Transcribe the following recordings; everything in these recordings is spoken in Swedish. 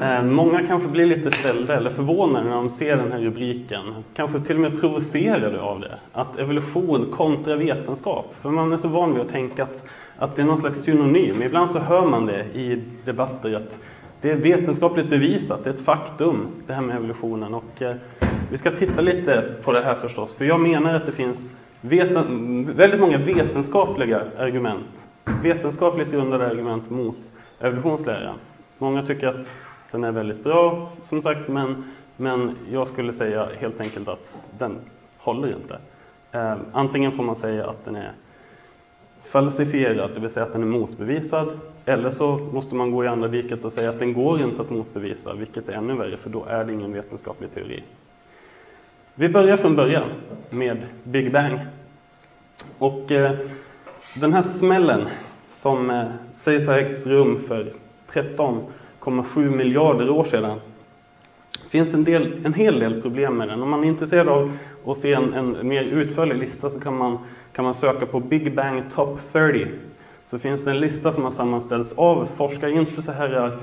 Många kanske blir lite ställda eller förvånade när de ser den här rubriken. Kanske till och med provocerade av det. Att evolution kontra vetenskap. För man är så van vid att tänka att det är någon slags synonym. Ibland så hör man det i debatter att det är vetenskapligt bevisat. Det är ett faktum, det här med evolutionen. Och vi ska titta lite på det här förstås. För jag menar att det finns väldigt många vetenskapliga argument. Vetenskapligt grundade argument mot evolutionsläran. Många tycker att den är väldigt bra, som sagt, men jag skulle säga helt enkelt att den håller inte. Antingen får man säga att den är falsifierad, det vill säga att den är motbevisad, eller så måste man gå i andra diket och säga att den går inte att motbevisa, vilket är ännu värre, för då är det ingen vetenskaplig teori. Vi börjar från början med Big Bang. Och den här smällen som sägs ha ägt rum för 13,7 miljarder år sedan. Det finns en hel del problem med den. Om man är intresserad av att se en mer utförlig lista så kan man söka på Big Bang Top 30. Så finns det en lista som har sammanställts av forskare, inte så här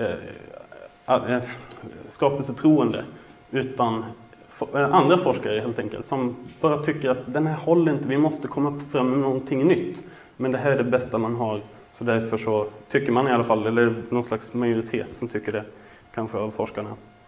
skapelsetroende, utan andra forskare helt enkelt, som bara tycker att den här håller inte, vi måste komma fram med någonting nytt. Men det här är det bästa man har. Så därför så tycker man i alla fall, eller någon slags majoritet som tycker det, kanske av forskarna.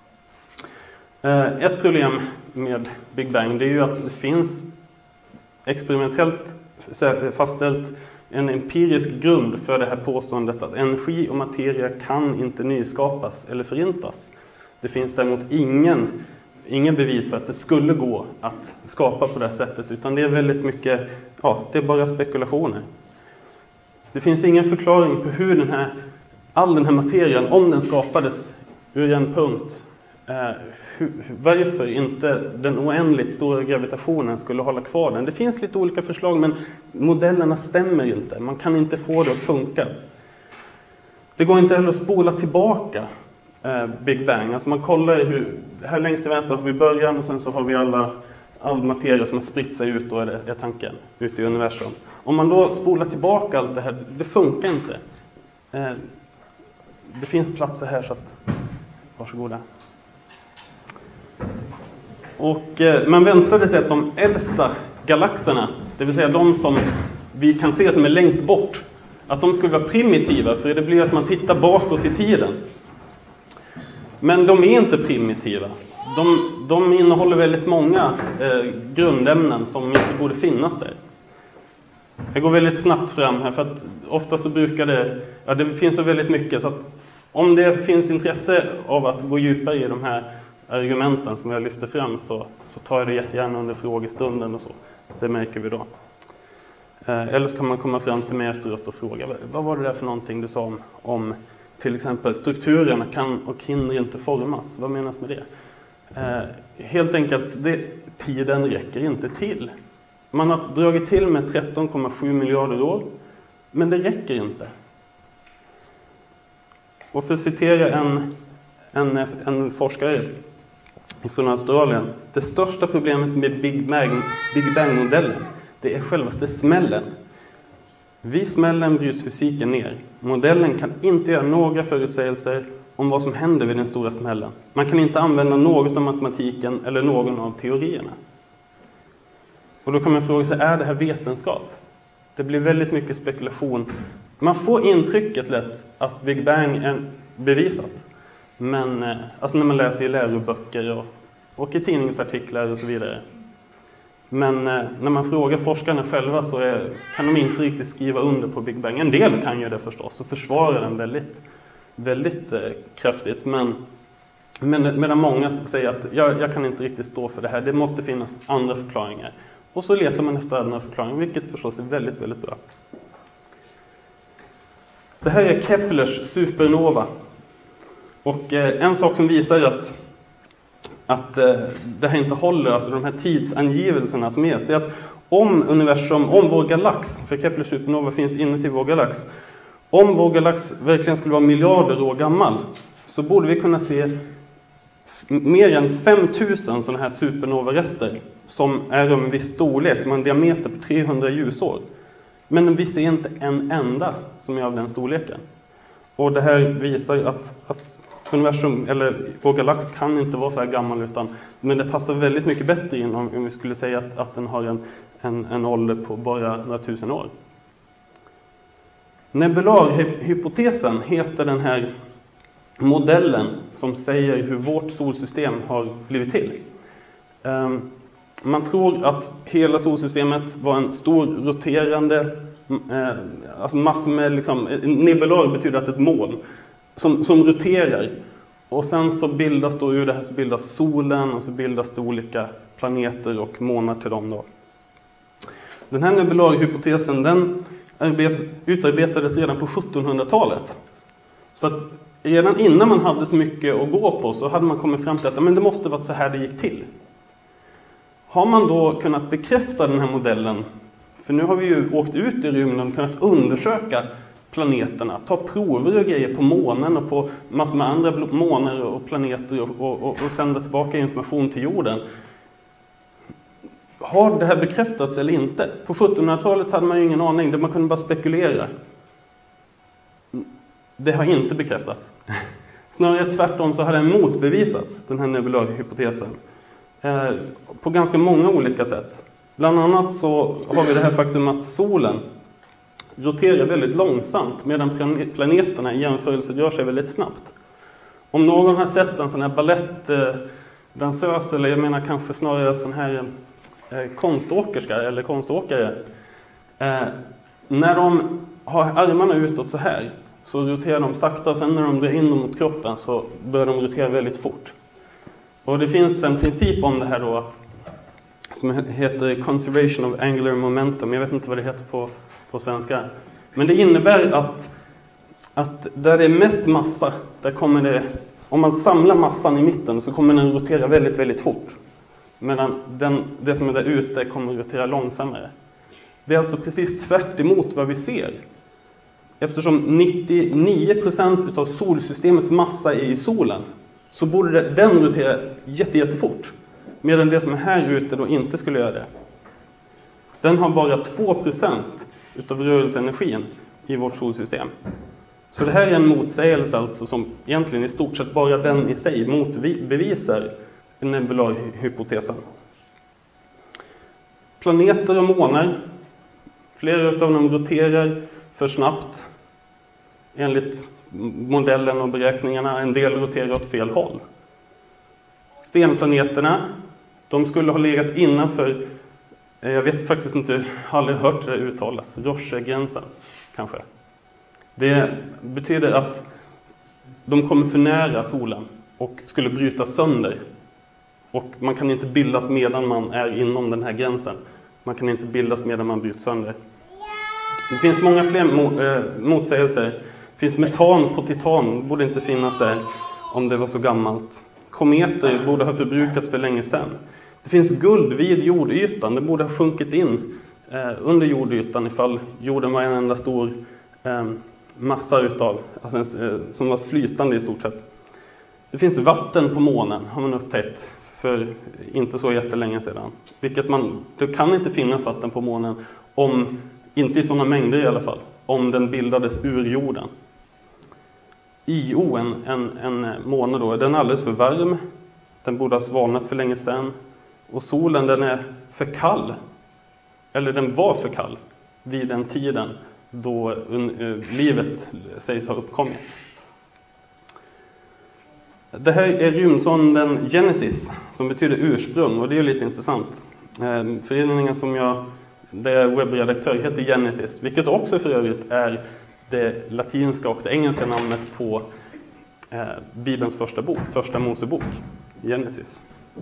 Ett problem med Big Bang, det är ju att det finns experimentellt fastställt en empirisk grund för det här påståendet att energi och materia kan inte nyskapas eller förintas. Det finns däremot ingen bevis för att det skulle gå att skapa på det här sättet, utan det är väldigt mycket, det är bara spekulationer. Det finns ingen förklaring på hur all den här materien, om den skapades ur en punkt, varför inte den oändligt stora gravitationen skulle hålla kvar den. Det finns lite olika förslag, men modellerna stämmer inte. Man kan inte få det att funka. Det går inte heller att spola tillbaka Big Bang. Alltså man kollar här längst till vänster har vi början och sen så har vi all materia som har spritt sig ut, och är tanken, ut i universum. Om man då spolar tillbaka allt det här, det funkar inte. Det finns platser här så att, varsågoda. Och man väntade sig att de äldsta galaxerna, det vill säga de som vi kan se som är längst bort, att de skulle vara primitiva, för det blir att man tittar bakåt i tiden. Men de är inte primitiva. De innehåller väldigt många grundämnen som inte borde finnas där. Jag går väldigt snabbt fram här, för att ofta så brukar det finns så väldigt mycket, så att om det finns intresse av att gå djupare i de här argumenten som jag lyfter fram, så tar jag det jättegärna under frågestunden och så. Det märker vi då. Eller så kan man komma fram till mig efteråt och fråga, vad var det där för någonting du sa om till exempel strukturerna kan och hinner inte formas. Vad menas med det? Helt enkelt, tiden räcker inte till. Man har dragit till med 13,7 miljarder år, men det räcker inte. Och för att citera en forskare från Australien, det största problemet med Big Bang-modellen, det är självaste smällen. Vid smällen bryts fysiken ner. Modellen kan inte göra några förutsägelser om vad som händer vid den stora smällen. Man kan inte använda något av matematiken eller någon av teorierna. Och då kan man fråga sig, är det här vetenskap? Det blir väldigt mycket spekulation. Man får intrycket lätt att Big Bang är bevisat. Men alltså när man läser i läroböcker och i tidningsartiklar och så vidare. Men när man frågar forskarna själva så kan de inte riktigt skriva under på Big Bang. En del kan ju det förstås och försvara den väldigt, väldigt kraftigt. Medan många säger att jag kan inte riktigt stå för det här. Det måste finnas andra förklaringar. Och så letar man efter andra förklaringar, vilket förstås är väldigt, väldigt bra. Det här är Keplers supernova. Och en sak som visar att det här inte håller, alltså de här tidsangivelserna som ges, det är att om vår galax, för Keplers supernova finns inuti vår galax, om vår galax verkligen skulle vara miljarder år gammal, så borde vi kunna se mer än 5000 sådana här supernova-rester som är av en viss storlek, som har en diameter på 300 ljusår. Men vi ser inte en enda som är av den storleken. Och det här visar att universum, eller vår galax kan inte vara så här gammal, men det passar väldigt mycket bättre in om vi skulle säga att den har en ålder på bara några tusen år. Nebularhypotesen heter den här modellen som säger hur vårt solsystem har blivit till. Man tror att hela solsystemet var en stor roterande, alltså massor med nebular betyder att ett moln som roterar. Och sen så bildas då ur det här så bildas solen, och så bildas det olika planeter och månar till dem då. Den här nebularhypotesen, den utarbetades redan på 1700-talet. Så att redan innan man hade så mycket att gå på så hade man kommit fram till att men det måste vara så här det gick till. Har man då kunnat bekräfta den här modellen, för nu har vi ju åkt ut i rymden och kunnat undersöka planeterna, ta prover och grejer på månen och på massor med andra månar och planeter och sända tillbaka information till jorden. Har det här bekräftats eller inte? På 1700-talet hade man ju ingen aning, där man kunde bara spekulera. Det har inte bekräftats. Snarare tvärtom så har den motbevisats, den här nebularhypotesen. På ganska många olika sätt. Bland annat så har vi det här faktum att solen roterar väldigt långsamt medan planeterna i jämförelse rör sig väldigt snabbt. Om någon har sett en sån här ballettdansös, eller jag menar kanske snarare sån här konståkerska eller konståkare, när de har armarna utåt så här så roterar de sakta, och sen när de drar in dem mot kroppen så börjar de rotera väldigt fort. Och det finns en princip om det här då som heter Conservation of Angular Momentum. Jag vet inte vad det heter på svenska. Men det innebär att där det är mest massa, där kommer det, om man samlar massan i mitten så kommer den rotera väldigt, väldigt fort. Medan det som är där ute kommer att rotera långsammare. Det är alltså precis tvärt emot vad vi ser. Eftersom 99% av solsystemets massa är i solen, så borde den rotera jättefort. Medan det som är här ute då inte skulle göra det. Den har bara 2% utav rörelseenergin i vårt solsystem. Så det här är en motsägelse alltså som egentligen i stort sett bara den i sig motbevisar nebularhypotesen. Planeter och månar, flera av dem roterar för snabbt enligt modellen och beräkningarna. En del roterar åt fel håll. Stenplaneterna, de skulle ha legat innanför, jag vet faktiskt inte, har aldrig hört det uttalas, Roche-gränsen kanske. Det betyder att de kommer för nära solen och skulle bryta sönder. Och man kan inte bildas medan man är inom den här gränsen. Man kan inte bildas medan man bryts sönder. Det finns många fler motsägelser. Det finns metan på titan, borde inte finnas där om det var så gammalt. Kometer borde ha förbrukats för länge sedan. Det finns guld vid jordytan, det borde ha sjunkit in under jordytan ifall jorden var en enda stor massa utav, alltså som var flytande i stort sett. Det finns vatten på månen, har man upptäckt för inte så jättelänge sedan. Det kan inte finnas vatten på månen, inte i sådana mängder i alla fall, om den bildades ur jorden. Io, en måne då, den är alldeles för varm. Den borde ha svalnat för länge sedan. Och solen, den är för kall. Eller den var för kall vid den tiden då livet sägs ha uppkommit. Det här är rymdsonden Genesis, som betyder ursprung, och det är lite intressant. Föreningen där jag är webbredaktör heter Genesis, vilket också för övrigt är det latinska och det engelska namnet på Bibelns första Mosebok, Genesis.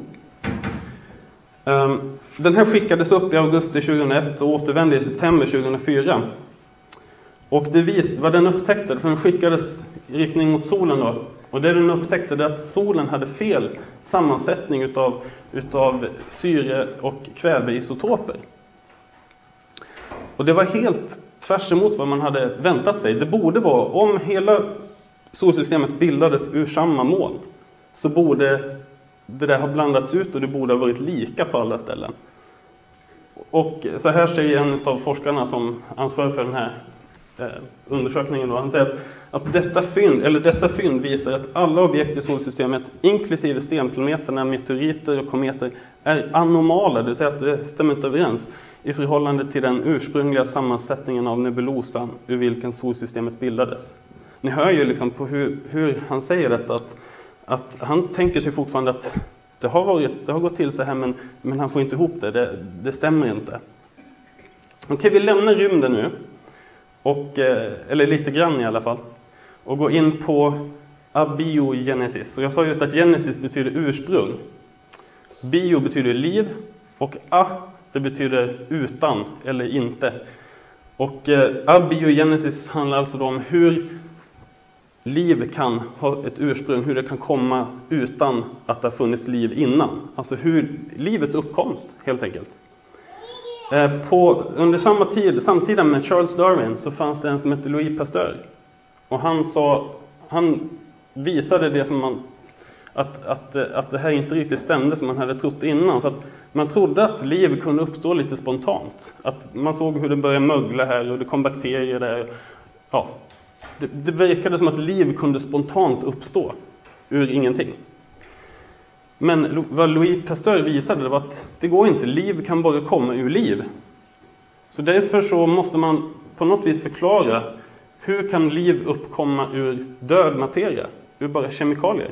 Den här skickades upp i augusti 2001 och återvände i september 2004. Och vad den upptäckte, för den skickades i riktning mot solen då, och det den upptäckte är att solen hade fel sammansättning utav syre- och kväveisotoper. Och det var helt tvärs emot vad man hade väntat sig. Det borde vara, om hela solsystemet bildades ur samma moln, så borde det där ha blandats ut och det borde ha varit lika på alla ställen. Och så här säger en av forskarna som ansvarar för den här undersökningen då. Han säger att dessa fynd visar att alla objekt i solsystemet, inklusive stenplaneterna, meteoriter och kometer, är anomala, det vill säga att det stämmer inte överens i förhållande till den ursprungliga sammansättningen av nebulosan ur vilken solsystemet bildades. Ni hör ju liksom på hur han säger detta, att han tänker sig fortfarande att det har gått till så här, men han får inte ihop det stämmer inte. Okej, vi lämnar rymden nu, eller lite grann i alla fall, och går in på abiogenesis. Och jag sa just att genesis betyder ursprung. Bio betyder liv och det betyder utan eller inte. Och abiogenesis handlar alltså om hur liv kan ha ett ursprung, hur det kan komma utan att det har funnits liv innan. Alltså hur livets uppkomst helt enkelt. Under samtida med Charles Darwin så fanns det en som hette Louis Pasteur. Och han visade det som att det här inte riktigt stämde som man hade trott innan. För att man trodde att liv kunde uppstå lite spontant. Att man såg hur det började mögla här och det kom bakterier där. Ja, det verkade som att liv kunde spontant uppstå ur ingenting. Men vad Louis Pasteur visade var att det går inte. Liv kan bara komma ur liv. Så därför så måste man på något vis förklara hur kan liv uppkomma ur död materia, ur bara kemikalier.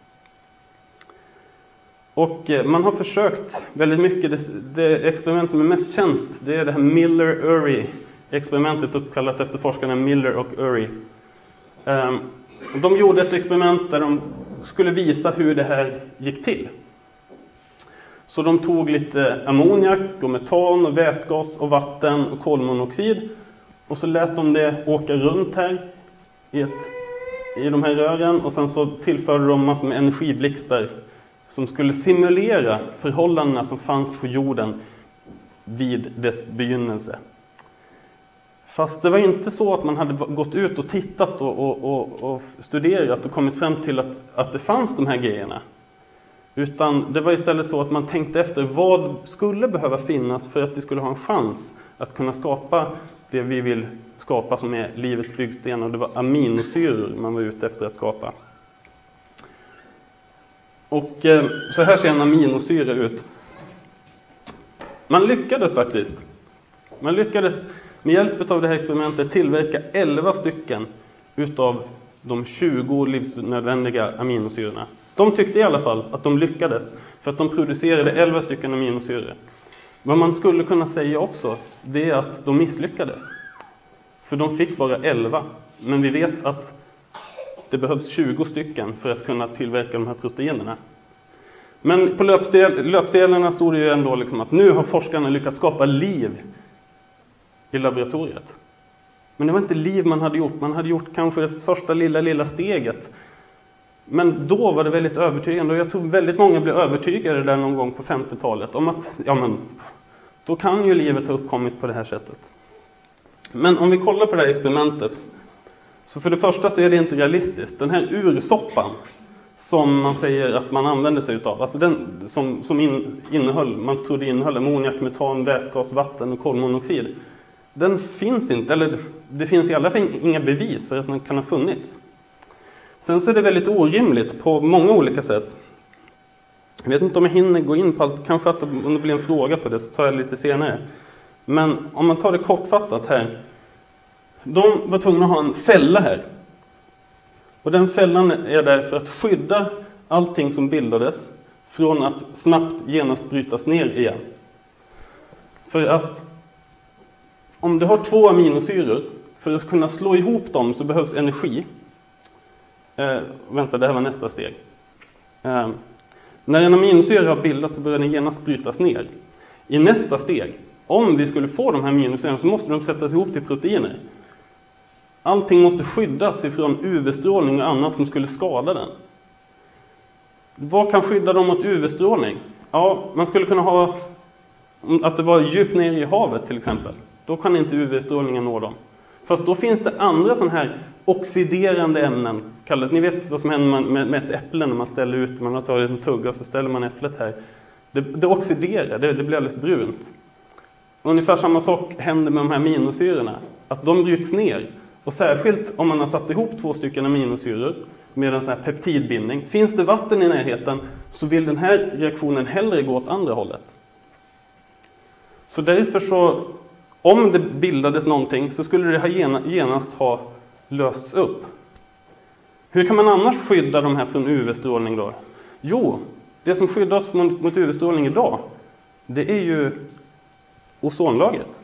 Och man har försökt väldigt mycket. Det experiment som är mest känt, det är det här Miller-Urey-experimentet, uppkallat efter forskarna Miller och Urey. De gjorde ett experiment där de skulle visa hur det här gick till. Så de tog lite ammoniak och metan och vätgas och vatten och kolmonoxid. Och så lät de det åka runt här i de här rören. Och sen så tillförde de massor med energiblixtar som skulle simulera förhållandena som fanns på jorden vid dess begynnelse. Fast det var inte så att man hade gått ut och tittat och studerat och kommit fram till att det fanns de här grejerna. Utan det var istället så att man tänkte efter vad skulle behöva finnas för att vi skulle ha en chans att kunna skapa det vi vill skapa som är livets byggsten. Och det var aminosyror man var ute efter att skapa. Och så här ser en aminosyra ut. Man lyckades faktiskt. Man lyckades med hjälp av det här experimentet tillverka 11 stycken utav de 20 livsnödvändiga aminosyrorna. De tyckte i alla fall att de lyckades för att de producerade 11 stycken aminosyror. Vad man skulle kunna säga också, det är att de misslyckades. För de fick bara 11. Men vi vet att det behövs 20 stycken för att kunna tillverka de här proteinerna. Men på löpsedlarna stod det ju ändå liksom att nu har forskarna lyckats skapa liv i laboratoriet. Men det var inte liv man hade gjort. Man hade gjort kanske det första lilla steget. Men då var det väldigt övertygande. Och jag tror väldigt många blev övertygade där någon gång på 50-talet. Om att, då kan ju livet ha uppkommit på det här sättet. Men om vi kollar på det här experimentet. Så för det första så är det inte realistiskt. Den här ursoppan som man säger att man använder sig utav. Alltså den som man trodde innehöll ammoniak, metan, vätgas, vatten och kolmonoxid. Den finns inte, eller det finns i alla fall inga bevis för att den kan ha funnits. Sen så är det väldigt orimligt på många olika sätt. Jag vet inte om jag hinner gå in på allt, kanske att om det blir en fråga på det så tar jag lite senare. Men om man tar det kortfattat här. De var tvungna att ha en fälla här. Och den fällan är där för att skydda allting som bildades från att snabbt genast brytas ner igen. För att om du har 2 aminosyror, för att kunna slå ihop dem så behövs energi. Det här var nästa steg. När en aminosyra har bildats så börjar den genast brytas ner. I nästa steg, om vi skulle få de här aminosyrorna så måste de sättas ihop till proteiner. Allting måste skyddas ifrån UV-strålning och annat som skulle skada den. Vad kan skydda dem mot UV-strålning? Ja, man skulle kunna ha att det var djupt ner i havet till exempel. Då kan inte UV-strålningen nå dem. Fast då finns det andra sådana här oxiderande ämnen. Ni vet vad som händer med ett äpple när man ställer ut. Man har tagit en tugga och så ställer man äpplet här. Det oxiderar, det blir alldeles brunt. Ungefär samma sak händer med de här aminosyrorna. att de bryts ner. Och särskilt om man har satt ihop 2 stycken aminosyror med en sån här peptidbindning. Finns det vatten i närheten så vill den här reaktionen hellre gå åt andra hållet. Så därför så, om det bildades någonting så skulle det genast ha lösts upp. Hur kan man annars skydda de här från UV-strålning då? Jo, det som skyddar oss mot UV-strålning idag, det är ju ozonlagret.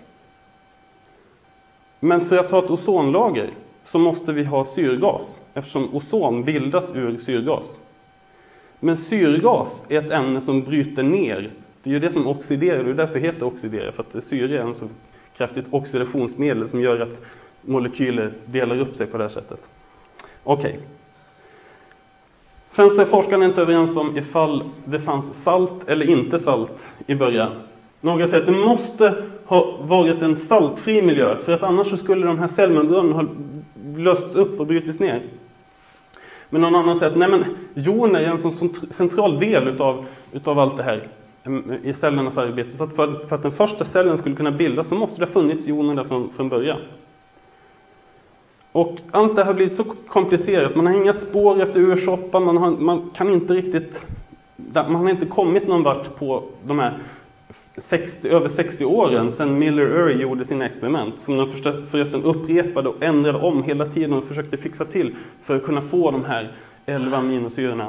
Men för att ha ett ozonlager så måste vi ha syrgas, eftersom ozon bildas ur syrgas. Men syrgas är ett ämne som bryter ner. Det är ju det som oxiderar, det är därför det heter oxidera, för att syre är en så kraftigt oxidationsmedel som gör att molekyler delar upp sig på det här sättet. Okej. Sen så är forskarna inte överens om ifall det fanns salt eller inte salt i början. Några säger att det måste ha varit en saltfri miljö, för att annars så skulle de här cellmembranerna ha lösts upp och brutits ner. Men någon annan säger att nej, men jorden är en sån central del utav allt det här i cellernas arbete. Så att för att den första cellen skulle kunna bildas så måste det ha funnits joner där från början. Och allt det här har blivit så komplicerat. Man har inga spår efter ursoppan. Man har inte kommit någon vart på de här över 60 åren sedan Miller-Urey gjorde sina experiment. Som de förresten upprepade och ändrade om hela tiden och försökte fixa till för att kunna få de här 11 aminosyrorna.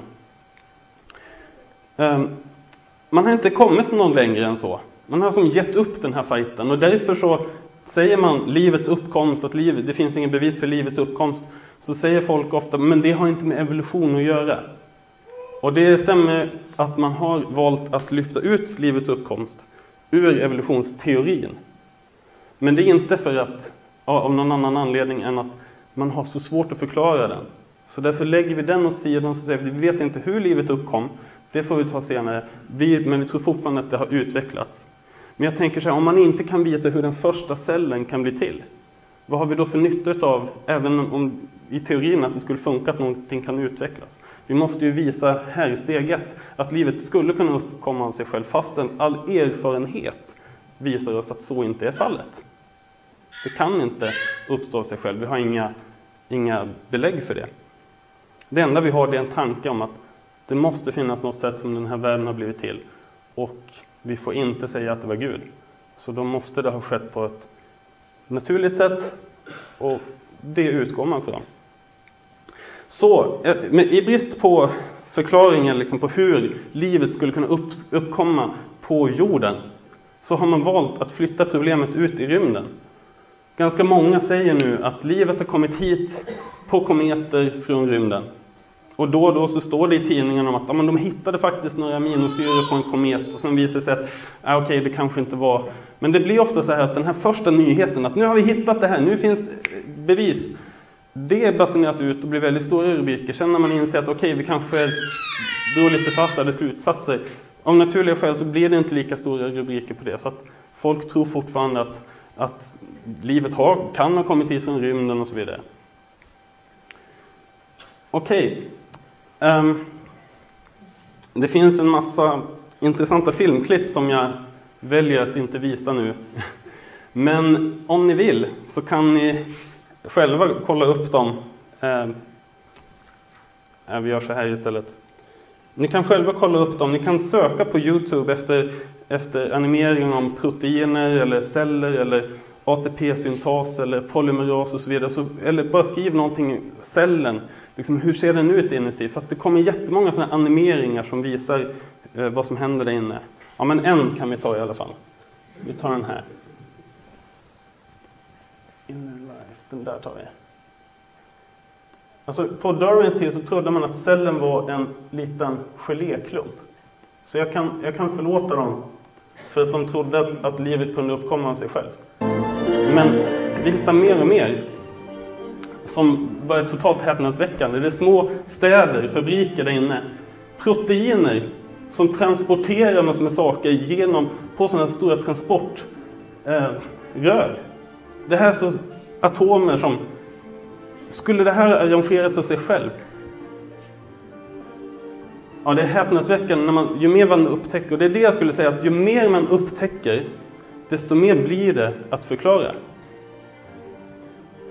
Man har inte kommit någon längre än så. Man har som gett upp den här fighten och därför så säger man livets uppkomst, att det finns ingen bevis för livets uppkomst, så säger folk ofta, men det har inte med evolution att göra. Och det stämmer att man har valt att lyfta ut livets uppkomst ur evolutionsteorin. Men det är inte för att, av någon annan anledning än att man har så svårt att förklara den. Så därför lägger vi den åt sidan och säger att vi vet inte hur livet uppkom, det får vi ta senare, men vi tror fortfarande att det har utvecklats. Men jag tänker så här, om man inte kan visa hur den första cellen kan bli till, vad har vi då för nytta av, även om i teorin att det skulle funka att någonting kan utvecklas? Vi måste ju visa här i steg 1 att livet skulle kunna uppkomma av sig själv, fastän all erfarenhet visar oss att så inte är fallet. Det kan inte uppstå av sig själv, vi har inga belägg för det. Det enda vi har är en tanke om att det måste finnas något sätt som den här världen har blivit till. Och vi får inte säga att det var Gud. Så då måste det ha skett på ett naturligt sätt. Och det utgår man från. Så i brist på förklaringen liksom på hur livet skulle kunna uppkomma på jorden, så har man valt att flytta problemet ut i rymden. Ganska många säger nu att livet har kommit hit på kometer från rymden. Och då så står det i tidningen om att de hittade faktiskt några aminosyror på en komet. Och sen visar det sig att okej, det kanske inte var. Men det blir ofta så här att den här första nyheten, att nu har vi hittat det här, nu finns bevis. Det basuneras ut och blir väldigt stora rubriker. Sen när man inser att okej, vi kanske drog lite fastare slutsatser. Av naturliga skäl så blir det inte lika stora rubriker på det. Så att folk tror fortfarande att livet kan ha kommit hit från rymden och så vidare. Okej. Det finns en massa intressanta filmklipp som jag väljer att inte visa nu. Men om ni vill så kan ni själva kolla upp dem. Vi gör så här istället. Ni kan själva kolla upp dem. Ni kan söka på YouTube efter animering om proteiner eller celler eller ATP-syntas eller polymeras och så vidare. Eller bara skriv någonting, cellen. Liksom, hur ser den ut inuti? För att det kommer jättemånga sådana animeringar som visar vad som händer där inne. Ja, men en kan vi ta i alla fall. Vi tar den här. Inner life, den där tar vi. Alltså, på Darwins tid så trodde man att cellen var en liten geléklump. Så jag kan förlåta dem för att de trodde att livet kunde uppkomma av sig själv. Men vi hittar mer och mer som bara är totalt häpnadsväckande. Det är små städer, fabriker där inne. Proteiner som transporterar massor med saker på sådana stora transportrör. Det här är så atomer som... Skulle det här arrangeras av sig själv? Ja, det är häpnadsväckande ju mer man upptäcker. Och det är det jag skulle säga, att ju mer man upptäcker, desto mer blir det att förklara.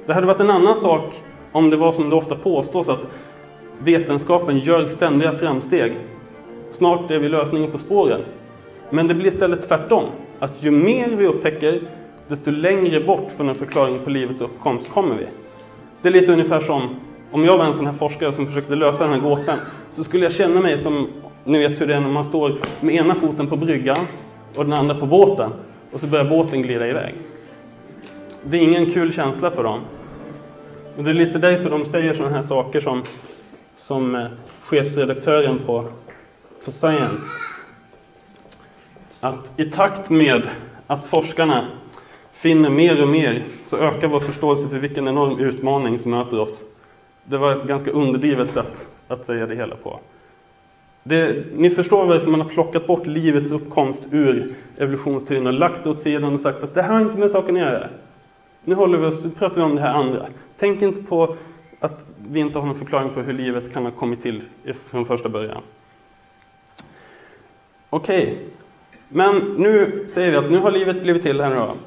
Det hade varit en annan sak om det var som det ofta påstås att vetenskapen gör ständiga framsteg. Snart är vi lösningen på spåren. Men det blir istället tvärtom. Att ju mer vi upptäcker, desto längre bort från en förklaring på livets uppkomst kommer vi. Det är lite ungefär som om jag var en sån här forskare som försökte lösa den här gåtan, så skulle jag känna mig som, ni vet hur det är när man står med ena foten på bryggan och den andra på båten, och så börjar båten glida iväg. Det är ingen kul känsla för dem. Och det är lite därför de säger såna här saker som chefsredaktören på Science. Att i takt med att forskarna finner mer och mer, så ökar vår förståelse för vilken enorm utmaning som möter oss. Det var ett ganska underdrivet sätt att säga det hela på. Ni förstår varför man har plockat bort livets uppkomst ur evolutionsteorin och lagt det åt sidan och sagt att det här har inte med saken att göra. Nu pratar vi om det här andra. Tänk inte på att vi inte har någon förklaring på hur livet kan ha kommit till från första början. Okej. Men nu säger vi att nu har livet blivit till här då.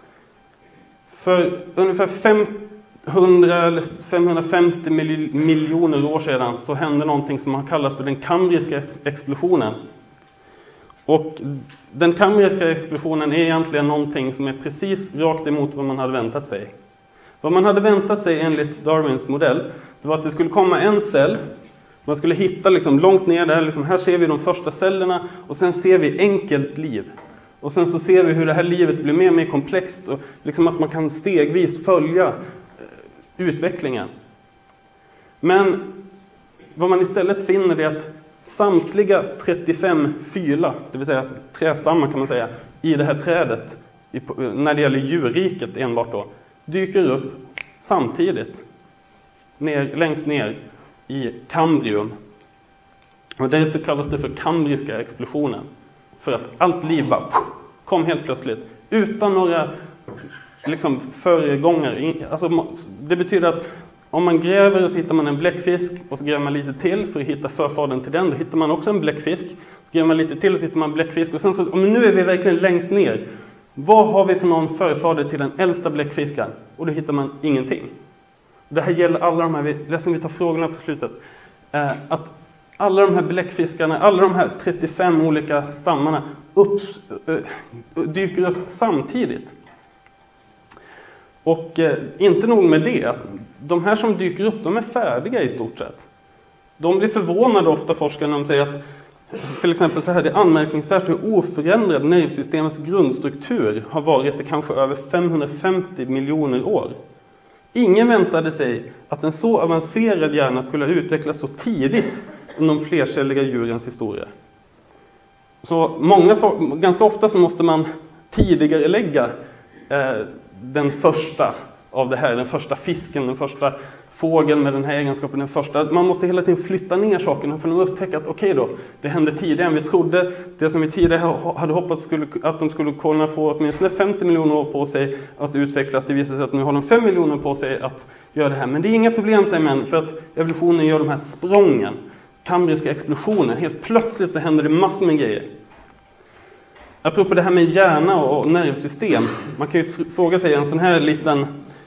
För ungefär 500 eller 550 miljoner år sedan så hände någonting som har kallats för den kambriska explosionen. Och den kambriska explosionen är egentligen någonting som är precis rakt emot vad man hade väntat sig. Vad man hade väntat sig enligt Darwins modell, det var att det skulle komma en cell. Man skulle hitta liksom långt ner där, liksom här ser vi de första cellerna och sen ser vi enkelt liv. Och sen så ser vi hur det här livet blir mer och mer komplext och liksom att man kan stegvis följa utvecklingen. Men vad man istället finner är att samtliga 35 fyla, det vill säga trästammar kan man säga, i det här trädet, när det gäller djurriket enbart då, dyker upp samtidigt längst ner i kambrium. Och därför kallas det för kambriska explosionen. För att allt liv bara kom helt plötsligt utan några liksom föregångare. Alltså, det betyder att om man gräver och så hittar man en bläckfisk och så gräver man lite till för att hitta förfadern till den. Då hittar man också en bläckfisk. Så gräver man lite till och så hittar man en bläckfisk. Och sen så, om nu är vi verkligen längst ner. Vad har vi för någon förfader till den äldsta bläckfiskan? Och då hittar man ingenting. Det här gäller alla de här, vi tar frågorna på slutet. Att alla de här bläckfiskarna, alla de här 35 olika stammarna dyker upp samtidigt. Och inte nog med det, att de här som dyker upp, de är färdiga i stort sett. De blir förvånade ofta, forskarna, när de säger att till exempel så här, det är anmärkningsvärt hur oförändrad nervsystemets grundstruktur har varit i kanske över 550 miljoner år. Ingen väntade sig att en så avancerad hjärna skulle utvecklas så tidigt under de flercelliga djurens historia. Så ganska ofta så måste man tidigare lägga den första av det här, den första fisken, den första fågeln med den här egenskapen, man måste hela tiden flytta ner sakerna för att upptäcka att okej då, det hände tidigare än vi trodde. Det som vi tidigare hade hoppats att de skulle kunna få åtminstone 50 miljoner år på sig att utvecklas. Det visar sig att nu har de 5 miljoner på sig att göra det här. Men det är inga problem, säger man, för att evolutionen gör de här sprången. Kambriska explosionen. Helt plötsligt så händer det massor med grejer. Apropå det här med hjärna och nervsystem. Man kan ju fråga sig en sån här liten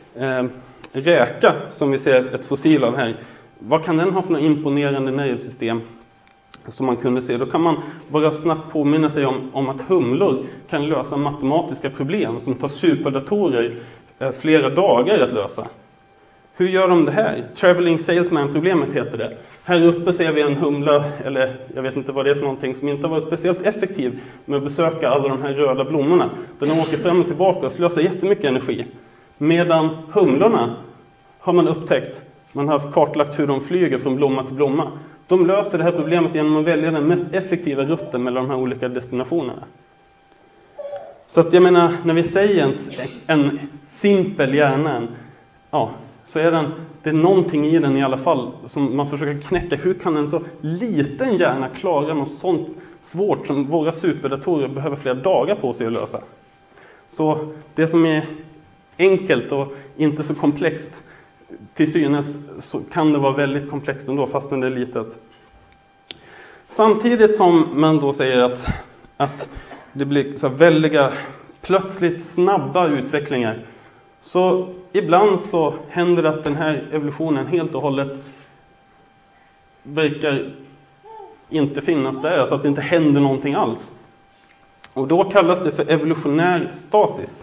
räka som vi ser ett fossil av här. Vad kan den ha för något imponerande nervsystem som man kunde se? Då kan man bara snabbt påminna sig om att humlor kan lösa matematiska problem som tar superdatorer flera dagar att lösa. Hur gör de det här? Traveling salesman-problemet heter det. Här uppe ser vi en humla, eller jag vet inte vad det är för någonting, som inte har varit speciellt effektiv med att besöka alla de här röda blommorna. Den åker fram och tillbaka och slösar jättemycket energi. Medan humlorna har man upptäckt, man har kartlagt hur de flyger från blomma till blomma. De löser det här problemet genom att välja den mest effektiva rutten mellan de här olika destinationerna. Så att jag menar, när vi säger en simpel hjärna, så är det är någonting i den i alla fall som man försöker knäcka. Hur kan en så liten hjärna klara något sånt svårt som våra superdatorer behöver flera dagar på sig att lösa? Så det som är enkelt och inte så komplext till synes, så kan det vara väldigt komplext ändå fastän det är litet. Samtidigt som man då säger att det blir så väldiga, plötsligt snabba utvecklingar, Så ibland så händer det att den här evolutionen helt och hållet verkar inte finnas där, alltså att det inte händer någonting alls. Och då kallas det för evolutionär stasis.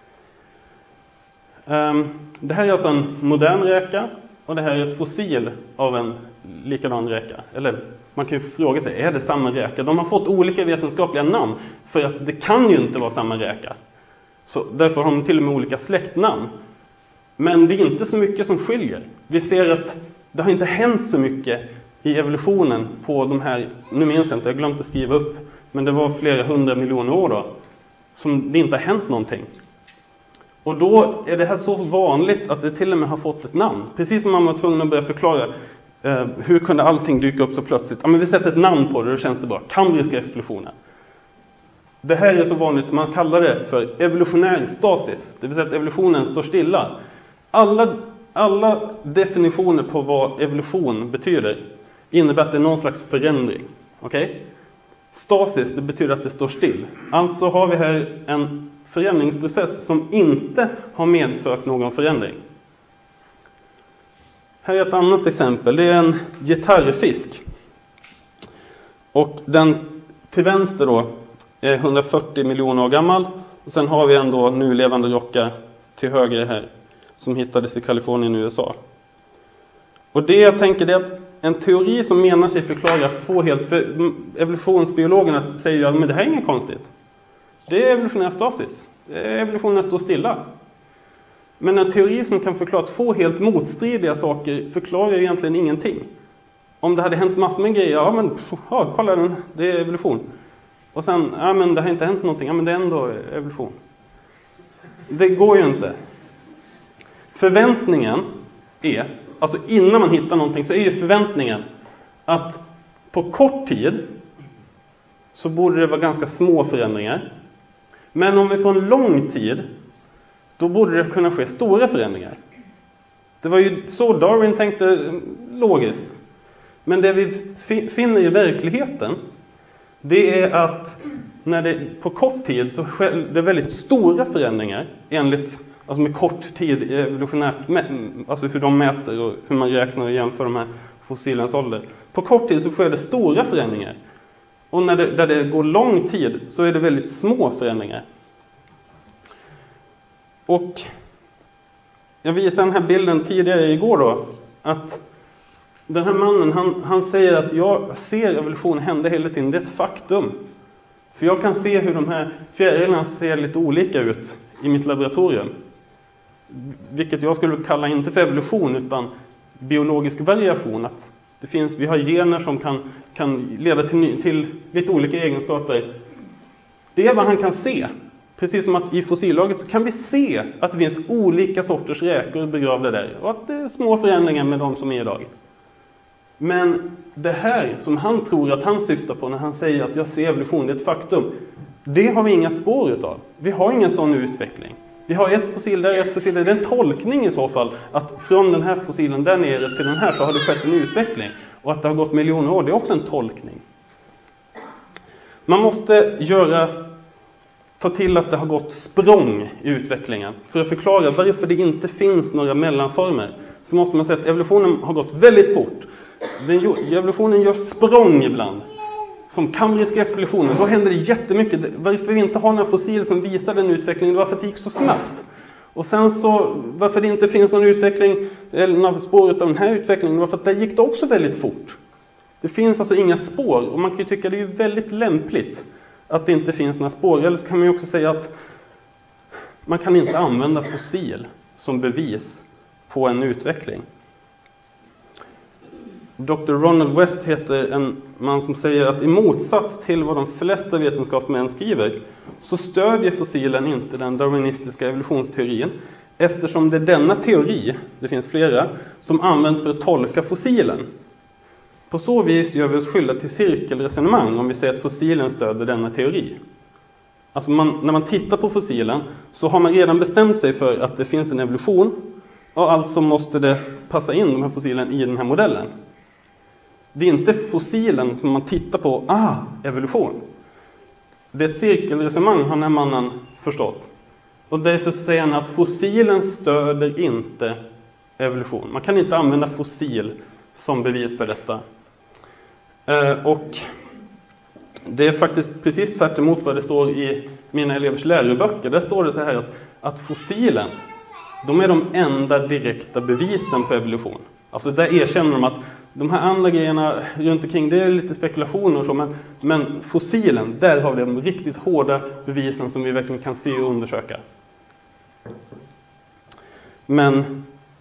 Det här är alltså en modern räka och det här är ett fossil av en likadan räka. Eller man kan ju fråga sig, är det samma räka? De har fått olika vetenskapliga namn för att det kan ju inte vara samma räka. Så därför har de till och med olika släktnamn. Men det är inte så mycket som skiljer. Vi ser att det har inte hänt så mycket i evolutionen på de här, nu minns jag inte, jag har glömt att skriva upp, men det var flera 100 miljoner år då, som det inte har hänt någonting. Och då är det här så vanligt att det till och med har fått ett namn. Precis som man var tvungen att börja förklara hur kunde allting dyka upp så plötsligt. Ja, men vi sätter ett namn på det, då känns det bra. Kambriska explosionen. Det här är så vanligt som man kallar det för evolutionär stasis. Det vill säga att evolutionen står stilla. Alla definitioner på vad evolution betyder innebär att det är någon slags förändring. Okej? Stasis, det betyder att det står still. Alltså har vi här en förändringsprocess som inte har medfört någon förändring. Här är ett annat exempel. Det är en gitarrfisk. Och den till vänster då är 140 miljoner år gammal. Och sen har vi en då nu levande rocka till höger här som hittades i Kalifornien i USA. Och det jag tänker är att en teori som menar sig förklara två helt... För evolutionsbiologerna säger ju att men det här är inget konstigt. Det är evolutionär stasis. Evolutionen står stilla. Men en teori som kan förklara två helt motstridiga saker förklarar ju egentligen ingenting. Om det hade hänt massor med grejer, ja men kolla den, det är evolution. Och sen, ja men det har inte hänt någonting, ja men det är ändå evolution. Det går ju inte. Förväntningen är, alltså innan man hittar någonting så är ju förväntningen att på kort tid så borde det vara ganska små förändringar. Men om vi får en lång tid, då borde det kunna ske stora förändringar. Det var ju så Darwin tänkte logiskt. Men det vi finner i verkligheten, det är att när det på kort tid så sker det väldigt stora förändringar enligt, alltså med kort tid evolutionärt, alltså hur de mäter och hur man räknar och jämför de här fossilens ålder. På kort tid så sker det stora förändringar. Och där det går lång tid så är det väldigt små förändringar. Och jag visade den här bilden tidigare igår då. Att den här mannen han säger att jag ser evolution hända hela tiden. Det är ett faktum. För jag kan se hur de här fjärilarna ser lite olika ut i mitt laboratorium. Vilket jag skulle kalla inte för evolution utan biologisk variation. Att vi har gener som kan leda till lite olika egenskaper. Det är vad han kan se. Precis som att i fossillaget så kan vi se att det finns olika sorters räkor begravda där. Och att det är små förändringar med de som är idag. Men det här som han tror att han syftar på när han säger att jag ser evolution, det är ett faktum. Det har vi inga spår utav. Vi har ingen sån utveckling. Vi har ett fossil där, ett fossil där. Det är en tolkning i så fall. Att från den här fossilen där nere till den här så har det skett en utveckling. Och att det har gått miljoner år, det är också en tolkning. Man måste ta till att det har gått språng i utvecklingen. För att förklara varför det inte finns några mellanformer så måste man säga att evolutionen har gått väldigt fort. Evolutionen gör språng ibland. Som kambriska explosioner, då händer det jättemycket. Varför vi inte har några fossil som visar den utvecklingen, det var för att det gick så snabbt. Och sen så, varför det inte finns någon utveckling, eller några spår av den här utvecklingen, det var för att det gick det också väldigt fort. Det finns alltså inga spår, och man kan ju tycka det är väldigt lämpligt att det inte finns några spår. Eller så kan man ju också säga att man kan inte använda fossil som bevis på en utveckling. Dr. Ronald West heter en man som säger att i motsats till vad de flesta vetenskapsmän skriver så stödjer fossilen inte den darwinistiska evolutionsteorin eftersom det är denna teori, det finns flera, som används för att tolka fossilen. På så vis gör vi oss skyldiga till cirkelresonemang om vi säger att fossilen stöder denna teori. Alltså när man tittar på fossilen så har man redan bestämt sig för att det finns en evolution och alltså måste det passa in de här fossilen i den här modellen. Det är inte fossilen som man tittar på, evolution. Det är ett cirkelresonemang har den här mannen förstått. Och därför säger han att fossilen stöder inte evolution. Man kan inte använda fossil som bevis för detta. Och det är faktiskt precis tvärt emot vad det står i mina elevers läroböcker. Där står det så här att fossilen, de är de enda direkta bevisen på evolution. Alltså där erkänner de att de här andra grejerna runt omkring, det är lite spekulationer och så, men fossilen, där har vi de riktigt hårda bevisen som vi verkligen kan se och undersöka. Men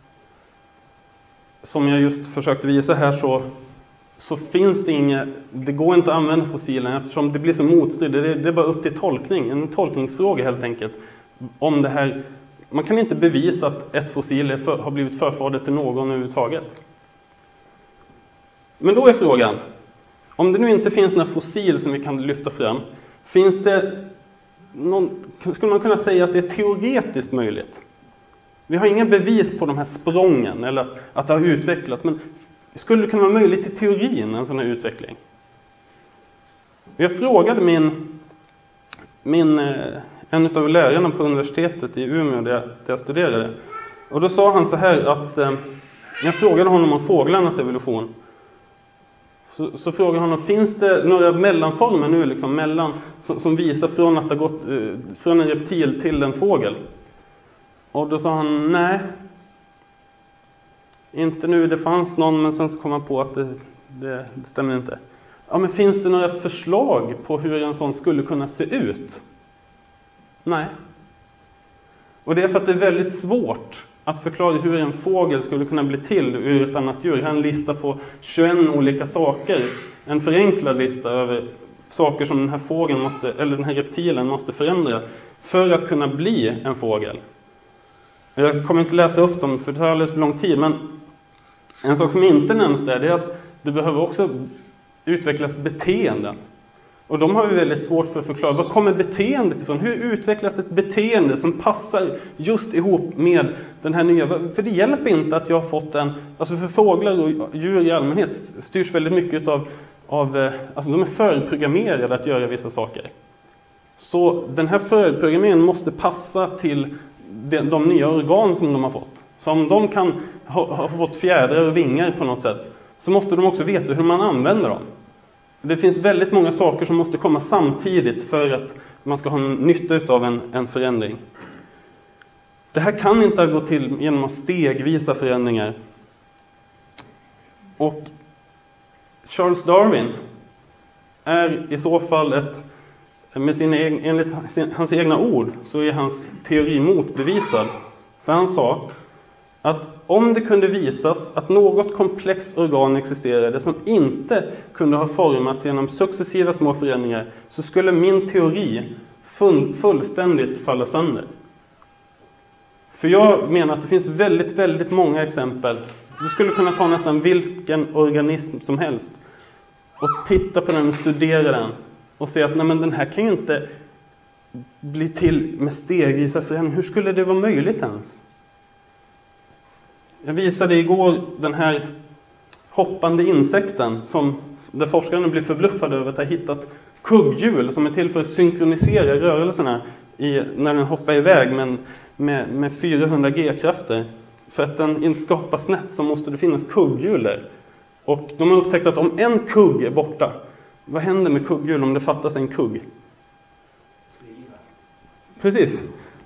som jag just försökte visa här så finns det inga, det går inte att använda fossilen eftersom det blir så motstridigt. Det är bara upp till tolkning, en tolkningsfråga helt enkelt. Om det här, man kan inte bevisa att ett fossil har blivit förfader till någon överhuvudtaget. Men då är frågan, om det nu inte finns några fossil som vi kan lyfta fram, finns det skulle man kunna säga att det är teoretiskt möjligt? Vi har inga bevis på de här sprången eller att det har utvecklats, men skulle det kunna vara möjligt i teorin en sån här utveckling? Jag frågade en av lärarna på universitetet i Umeå där jag studerade. Och då sa han så här att jag frågade honom om fåglarnas evolution. Så frågade honom, finns det några mellanformer nu liksom som visar från att det har gått från en reptil till en fågel? Och då sa han, nej. Inte nu, det fanns någon, men sen så kom han på att det stämmer inte. Ja, men finns det några förslag på hur en sån skulle kunna se ut? Nej. Och det är för att det är väldigt svårt att förklara hur en fågel skulle kunna bli till ur ett annat djur. Jag har en lista på 21 olika saker. En förenklad lista över saker som den här fågeln eller den här reptilen måste förändra för att kunna bli en fågel. Jag kommer inte läsa upp dem för det tar alldeles för lång tid, men en sak som inte nämns där är att det behöver också utvecklas beteenden. Och de har vi väldigt svårt för att förklara. Var kommer beteendet ifrån? Hur utvecklas ett beteende som passar just ihop med den här nya? För det hjälper inte att jag har fått alltså för fåglar och djur i allmänhet styrs väldigt mycket av alltså de är förprogrammerade att göra vissa saker. Så den här förprogrammeringen måste passa till de nya organ som de har fått. Så om de kan ha fått fjädrar och vingar på något sätt, så måste de också veta hur man använder dem. Det finns väldigt många saker som måste komma samtidigt för att man ska ha nytta av en förändring. Det här kan inte gå till genom att stegvisa förändringar. Och Charles Darwin är i så fall enligt hans egna ord så är hans teori motbevisad. För han sa att om det kunde visas att något komplext organ existerade som inte kunde ha formats genom successiva små förändringar, så skulle min teori fullständigt falla sönder. För jag menar att det finns väldigt, väldigt många exempel. Du skulle kunna ta nästan vilken organism som helst och titta på den och studera den och se att nej, men den här kan ju inte bli till med stegvisa förändringar. Hur skulle det vara möjligt ens? Jag visade igår den här hoppande insekten där forskarna blir förbluffade över att ha hittat kugghjul som är till för att synkronisera rörelserna när den hoppar iväg med 400 g-krafter. För att den inte ska hoppa snett så måste det finnas kugghjul där. Och de har upptäckt att om en kugg är borta, vad händer med kugghjul om det fattas en kugg? Precis.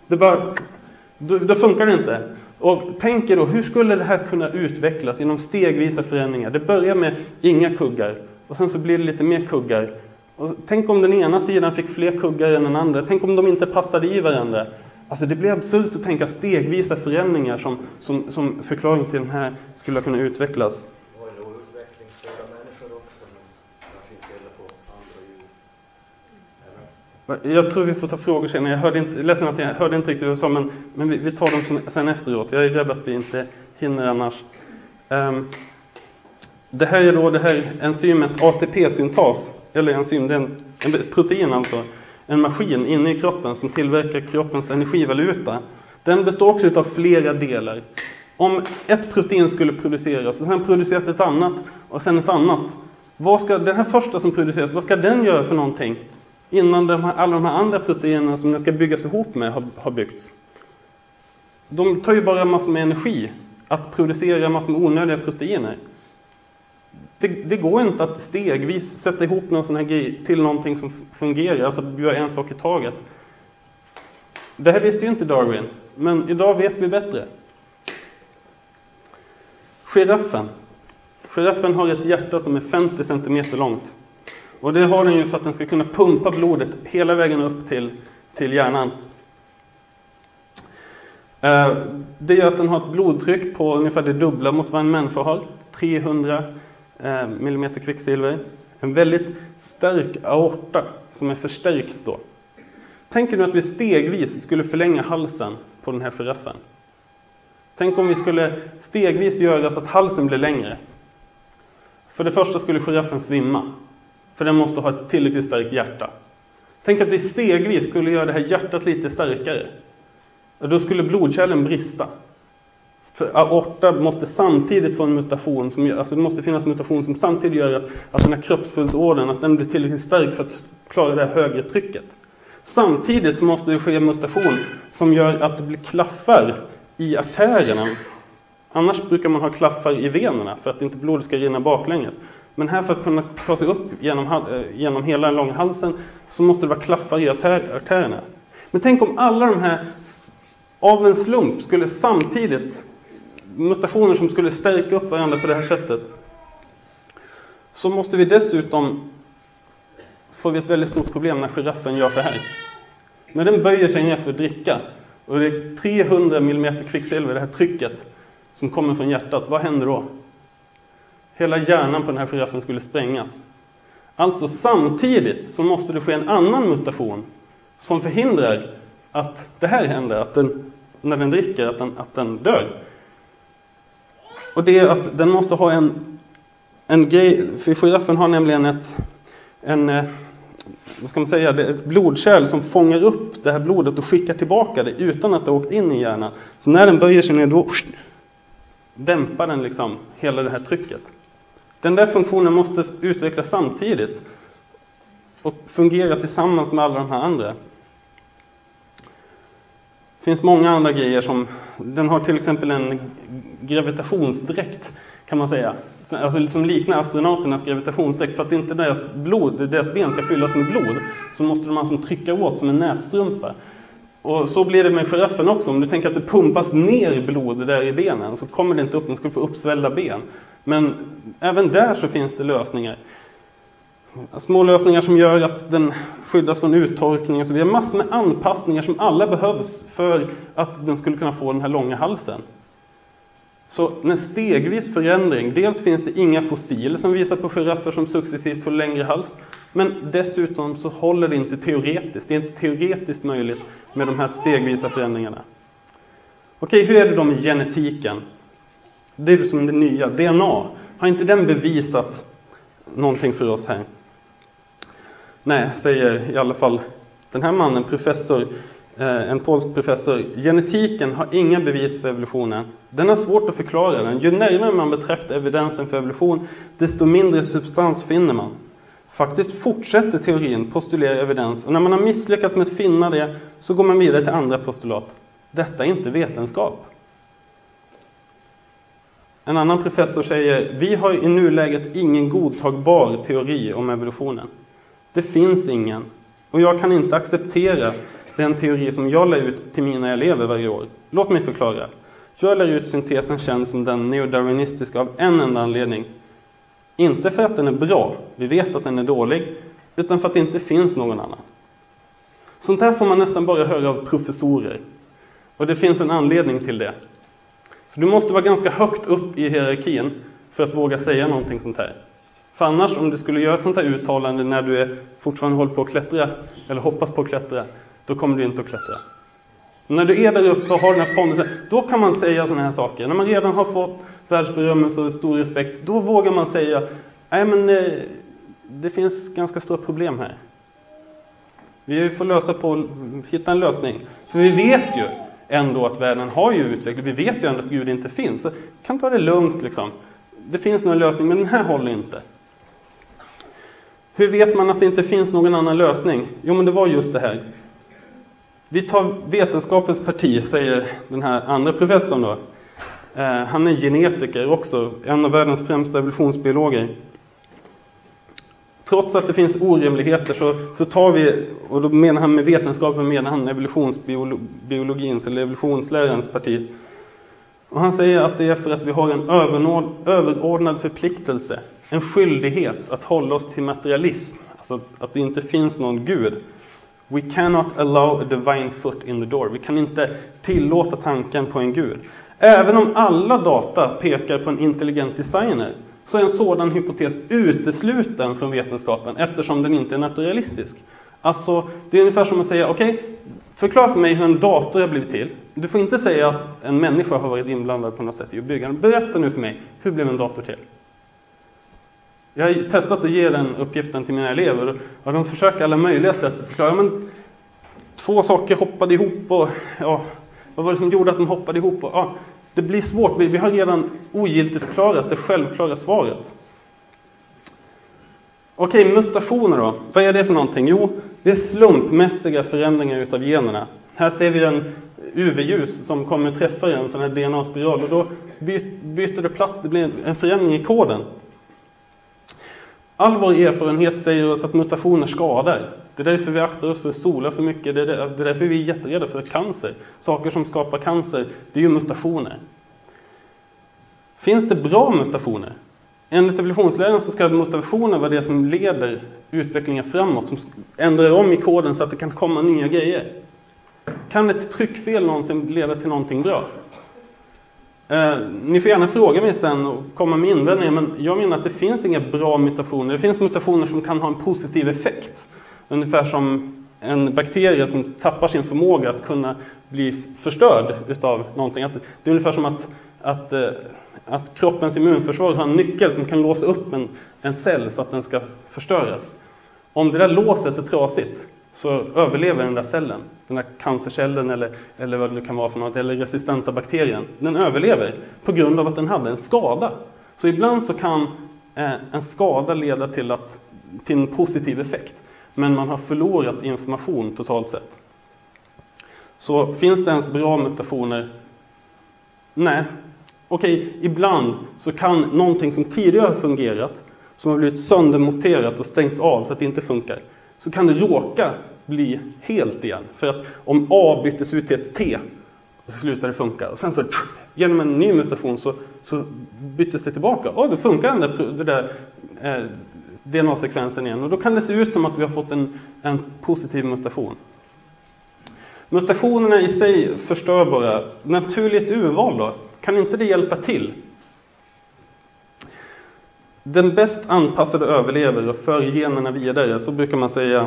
Då funkar det inte. Och tänk er då, hur skulle det här kunna utvecklas genom stegvisa förändringar? Det börjar med inga kuggar och sen så blir det lite mer kuggar. Och tänk om den ena sidan fick fler kuggar än den andra. Tänk om de inte passade i varandra. Alltså det blir absurt att tänka stegvisa förändringar som förklaring till den här skulle kunna utvecklas. Det var ju då utvecklingsstörda människor också, men kanske inte gäller på andra djur. Jag tror vi får ta frågor senare. Jag hörde inte riktigt vad du sa, men vi tar dem sen efteråt. Jag är rädd att vi inte hinner annars. Det här är då det här enzymet ATP-syntas. Eller enzym, det är ett protein alltså. En maskin inne i kroppen som tillverkar kroppens energivaluta. Den består också av flera delar. Om ett protein skulle produceras och sen produceras ett annat och sen ett annat. Den här första som produceras, vad ska den göra för någonting? Innan alla de här andra proteinerna som den ska byggas ihop med har byggts. De tar ju bara massor med energi att producera massor med onödiga proteiner. Det går inte att stegvis sätta ihop någon sån här grej till någonting som fungerar, alltså göra en sak i taget. Det här visste ju inte Darwin, men idag vet vi bättre. Giraffen har ett hjärta som är 50 cm långt. Och det har den ju för att den ska kunna pumpa blodet hela vägen upp till hjärnan. Det gör att den har ett blodtryck på ungefär det dubbla mot vad en människa har. 300 mm kvicksilver. En väldigt stark aorta som är förstärkt då. Tänker du att vi stegvis skulle förlänga halsen på den här giraffen? Tänk om vi skulle stegvis göra så att halsen blir längre. För det första skulle giraffen svimma. För den måste ha ett tillräckligt starkt hjärta. Tänk att vi stegvis skulle göra det här hjärtat lite starkare. Och då skulle blodkärlen brista. För aorta måste samtidigt få en mutation. Alltså det måste finnas mutation som samtidigt gör att den här kroppspulsådern att den blir tillräckligt stark för att klara det här högre trycket. Samtidigt så måste det ske en mutation som gör att det blir klaffar i artärerna. Annars brukar man ha klaffar i venerna för att inte blodet ska rinna baklänges. Men här för att kunna ta sig upp genom hela den långa halsen så måste det vara klaffar i artärerna. Men tänk om alla de här av en slump skulle samtidigt, mutationer som skulle stärka upp varandra på det här sättet. Så måste vi dessutom, får vi ett väldigt stort problem när giraffen gör så här. När den böjer sig ner för att dricka och det är 300 mm kvicksilver, det här trycket som kommer från hjärtat, vad händer då? Hela hjärnan på den här giraffen skulle sprängas. Alltså samtidigt så måste det ske en annan mutation som förhindrar att det här händer, att när den dricker, att den dör. Och det är att den måste ha en grej, för giraffen har nämligen ett blodkärl som fångar upp det här blodet och skickar tillbaka det utan att det har åkt in i hjärnan. Så när den böjer sig ner då dämpar den liksom hela det här trycket. Den där funktionen måste utvecklas samtidigt och fungera tillsammans med alla de här andra. Det finns många andra grejer som, den har till exempel en gravitationsdräkt kan man säga. Alltså som liknar astronauternas gravitationsdräkt. För att inte deras ben ska fyllas med blod så måste de alltså trycka åt som en nätstrumpa. Och så blir det med giraffen också. Om du tänker att det pumpas ner blod där i benen så kommer det inte upp, den skulle få uppsvällda ben. Men även där så finns det lösningar. Små lösningar som gör att den skyddas från uttorkning. Så vi har massor med anpassningar som alla behövs för att den skulle kunna få den här långa halsen. Så en stegvis förändring. Dels finns det inga fossil som visar på giraffer som successivt får längre hals. Men dessutom så håller det inte teoretiskt. Det är inte teoretiskt möjligt med de här stegvisa förändringarna. Okej, hur är det då med genetiken? Det är det som det nya. DNA. Har inte den bevisat någonting för oss här? Nej, säger i alla fall den här mannen, en polsk professor. Genetiken har inga bevis för evolutionen. Den har svårt att förklara den. Ju närmare man betraktar evidensen för evolution, desto mindre substans finner man. Faktiskt fortsätter teorin postulera evidens. Och när man har misslyckats med att finna det så går man vidare till andra postulat. Detta är inte vetenskap. En annan professor säger, vi har i nuläget ingen godtagbar teori om evolutionen. Det finns ingen. Och jag kan inte acceptera den teori som jag lär ut till mina elever varje år. Låt mig förklara. Jag lär ut syntesen känd som den neodarwinistiska av en enda anledning. Inte för att den är bra, vi vet att den är dålig, utan för att det inte finns någon annan. Sånt här får man nästan bara höra av professorer. Och det finns en anledning till det. För du måste vara ganska högt upp i hierarkin för att våga säga någonting sånt här. För annars, om du skulle göra sånt här uttalande när du fortfarande håller på att klättra, eller hoppas på att klättra, då kommer du inte att klättra. När du är där uppe och har den här pondusen, då kan man säga såna här saker. När man redan har fått världsberömmelse och stor respekt, då vågar man säga, nej men det finns ganska stora problem här. Vi får hitta en lösning. För vi vet ju ändå att världen har ju utvecklat. Vi vet ju ändå att Gud inte finns. Så kan ta det lugnt liksom. Det finns någon lösning, men den här håller inte. Hur vet man att det inte finns någon annan lösning? Jo, men det var just det här. Vi tar vetenskapens parti, säger den här andra professorn då. Han är genetiker också, en av världens främsta evolutionsbiologer. Trots att det finns orimligheter så tar vi, och då menar han med vetenskapen menar han evolutionsbiologins eller evolutionslärans parti. Och han säger att det är för att vi har en överordnad förpliktelse, en skyldighet att hålla oss till materialism, alltså att det inte finns någon Gud. We cannot allow a divine foot in the door. Vi kan inte tillåta tanken på en Gud. Även om alla data pekar på en intelligent designer, så är en sådan hypotes utesluten från vetenskapen eftersom den inte är naturalistisk. Alltså, det är ungefär som att säga, okej, förklara för mig hur en dator har blivit till. Du får inte säga att en människa har varit inblandad på något sätt i byggandet. Berätta nu för mig, hur blev en dator till? Jag har testat att ge den uppgiften till mina elever och de försöker alla möjliga sätt att förklara. Men 2 saker hoppade ihop och ja, vad var det som gjorde att de hoppade ihop? Och, ja, det blir svårt. Vi har redan ogiltigt förklarat det självklara svaret. Okej, mutationer då. Vad är det för någonting? Jo, det är slumpmässiga förändringar utav generna. Här ser vi en UV-ljus som kommer träffa en sån här DNA-spiral och då byter det plats. Det blir en förändring i koden. All vår erfarenhet säger oss att mutationer skadar. Det är därför vi aktar oss för att sola för mycket. Det är därför vi är jätterädda för cancer. Saker som skapar cancer, det är ju mutationer. Finns det bra mutationer? Enligt evolutionsläran så ska mutationer vara det som leder utvecklingen framåt. Som ändrar om i koden så att det kan komma nya grejer. Kan ett tryckfel någonsin leda till någonting bra? Ni får gärna fråga mig sen och komma med invändningar, men jag menar att det finns inga bra mutationer. Det finns mutationer som kan ha en positiv effekt. Ungefär som en bakterie som tappar sin förmåga att kunna bli förstörd utav någonting. Det är ungefär som att kroppens immunförsvar har en nyckel som kan låsa upp en cell så att den ska förstöras. Om det där låset är trasigt så överlever den där cellen. Den där cancercellen eller vad det kan vara för något, eller resistenta bakterien. Den överlever på grund av att den hade en skada. Så ibland så kan en skada leda till en positiv effekt. Men man har förlorat information totalt sett. Så finns det ens bra mutationer? Nej. Okej, ibland så kan någonting som tidigare har fungerat, som har blivit söndermonterat och stängts av så att det inte funkar, så kan det råka bli helt igen. För att om A byttes ut till ett T så slutar det funka. Och sen så genom en ny mutation så byttes det tillbaka. Då funkar det där DNA-sekvensen igen. Och då kan det se ut som att vi har fått en positiv mutation. Mutationerna i sig förstör bara. Naturligt urval då? Kan inte det hjälpa till? Den bäst anpassade överlever och för generna vidare, så brukar man säga.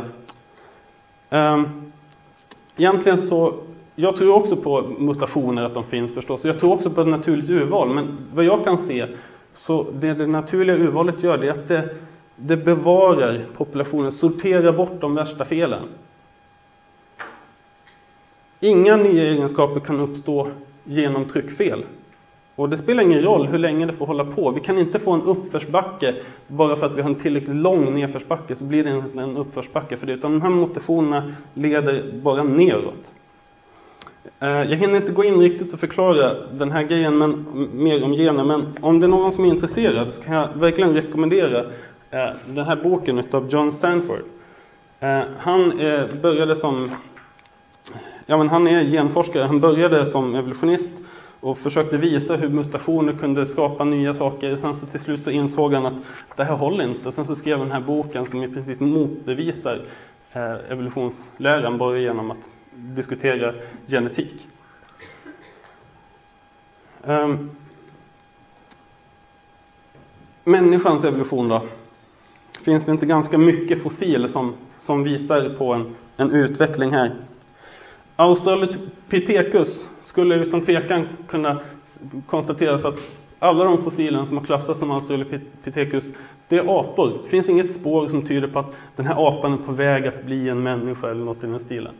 Egentligen så, jag tror också på mutationer, att de finns förstås. Jag tror också på ett naturligt urval, men vad jag kan se, så det naturliga urvalet gör det att det bevarar populationen, sorterar bort de värsta felen. Inga nya egenskaper kan uppstå genom tryckfel. Och det spelar ingen roll hur länge det får hålla på. Vi kan inte få en uppförsbacke bara för att vi har en tillräckligt lång nedförsbacke, så blir det en uppförsbacke för det. Utan de här mutationerna leder bara neråt. Jag hinner inte gå in riktigt och förklara den här grejen mer om gener. Men om det är någon som är intresserad så kan jag verkligen rekommendera den här boken av John Sanford. Han började som... han är genforskare. Han började som evolutionist och försökte visa hur mutationer kunde skapa nya saker. Sen så till slut så insåg han att det här håller inte. Och sen så skrev den här boken som i princip motbevisar evolutionsläran bara genom att diskutera genetik. Människans evolution då? Finns det inte ganska mycket fossil som visar på en utveckling här? Australopithecus skulle utan tvekan kunna konstateras att alla de fossilen som har klassats som Australopithecus, det är apor. Det finns inget spår som tyder på att den här apan är på väg att bli en människa eller något i den stilen.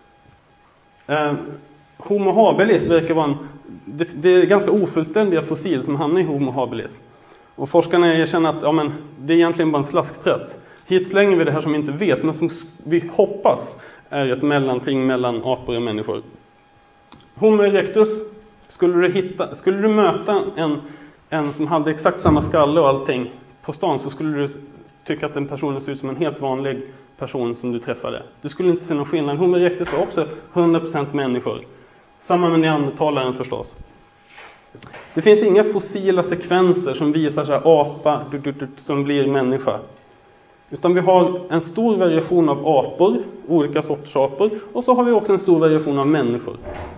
Homo habilis verkar vara det är ganska ofullständiga fossil som hamnar i Homo habilis. Och forskarna erkänner att det är egentligen bara en slaskträtt. Hit slänger vi det här som vi inte vet, men som vi hoppas är ett mellanting mellan apor och människor. Homo erectus, skulle du möta en som hade exakt samma skalle och allting på stan, så skulle du tycka att den personen ser ut som en helt vanlig person som du träffade. Du skulle inte se någon skillnad. Homo erectus var också 100% människor. Samma med neandertalaren förstås. Det finns inga fossila sekvenser som visar så här apa som blir människa. Utan vi har en stor variation av apor, olika sorters apor, och så har vi också en stor variation av människor.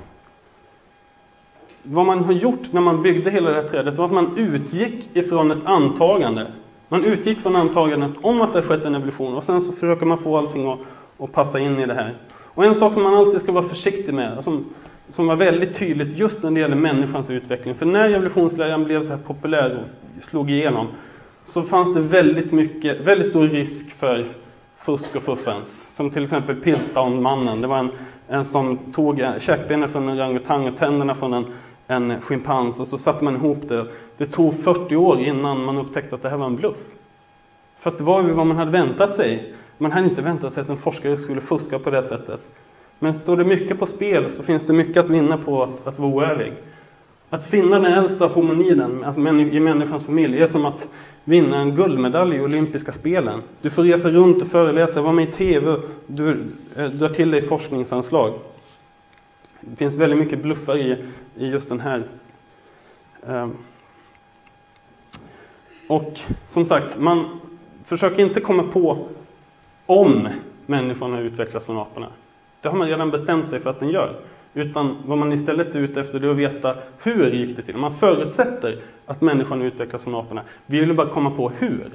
Vad man har gjort när man byggde hela det här trädet var att man utgick ifrån ett antagande. Man utgick från antagandet om att det har skett en evolution, och sen så försöker man få allting att passa in i det här. Och en sak som man alltid ska vara försiktig med, som var väldigt tydligt just när det gäller människans utveckling. För när evolutionsläran blev så här populär och slog igenom, så fanns det väldigt stor risk för fusk och fuffens. Som till exempel Piltdown-mannen. Det var en som tog käkbenen från en orangutang och tänderna från en schimpans, och så satte man ihop det. Det tog 40 år innan man upptäckte att det här var en bluff. För att det var ju vad man hade väntat sig. Man hade inte väntat sig att en forskare skulle fuska på det sättet. Men står det mycket på spel, så finns det mycket att vinna på att vara oärlig. Att finna den äldsta hominiden, alltså i människans familj, är som att vinna en guldmedalj i olympiska spelen. Du får resa runt och föreläsa, vara med i tv, du drar till dig forskningsanslag. Det finns väldigt mycket bluffar i just den här. Och som sagt, man försöker inte komma på om människan har utvecklats från aporna. Det har man redan bestämt sig för att den gör. Utan vad man istället är ute efter är att veta hur gick det till. Man förutsätter att människan utvecklas från aporna. Vi vill bara komma på hur.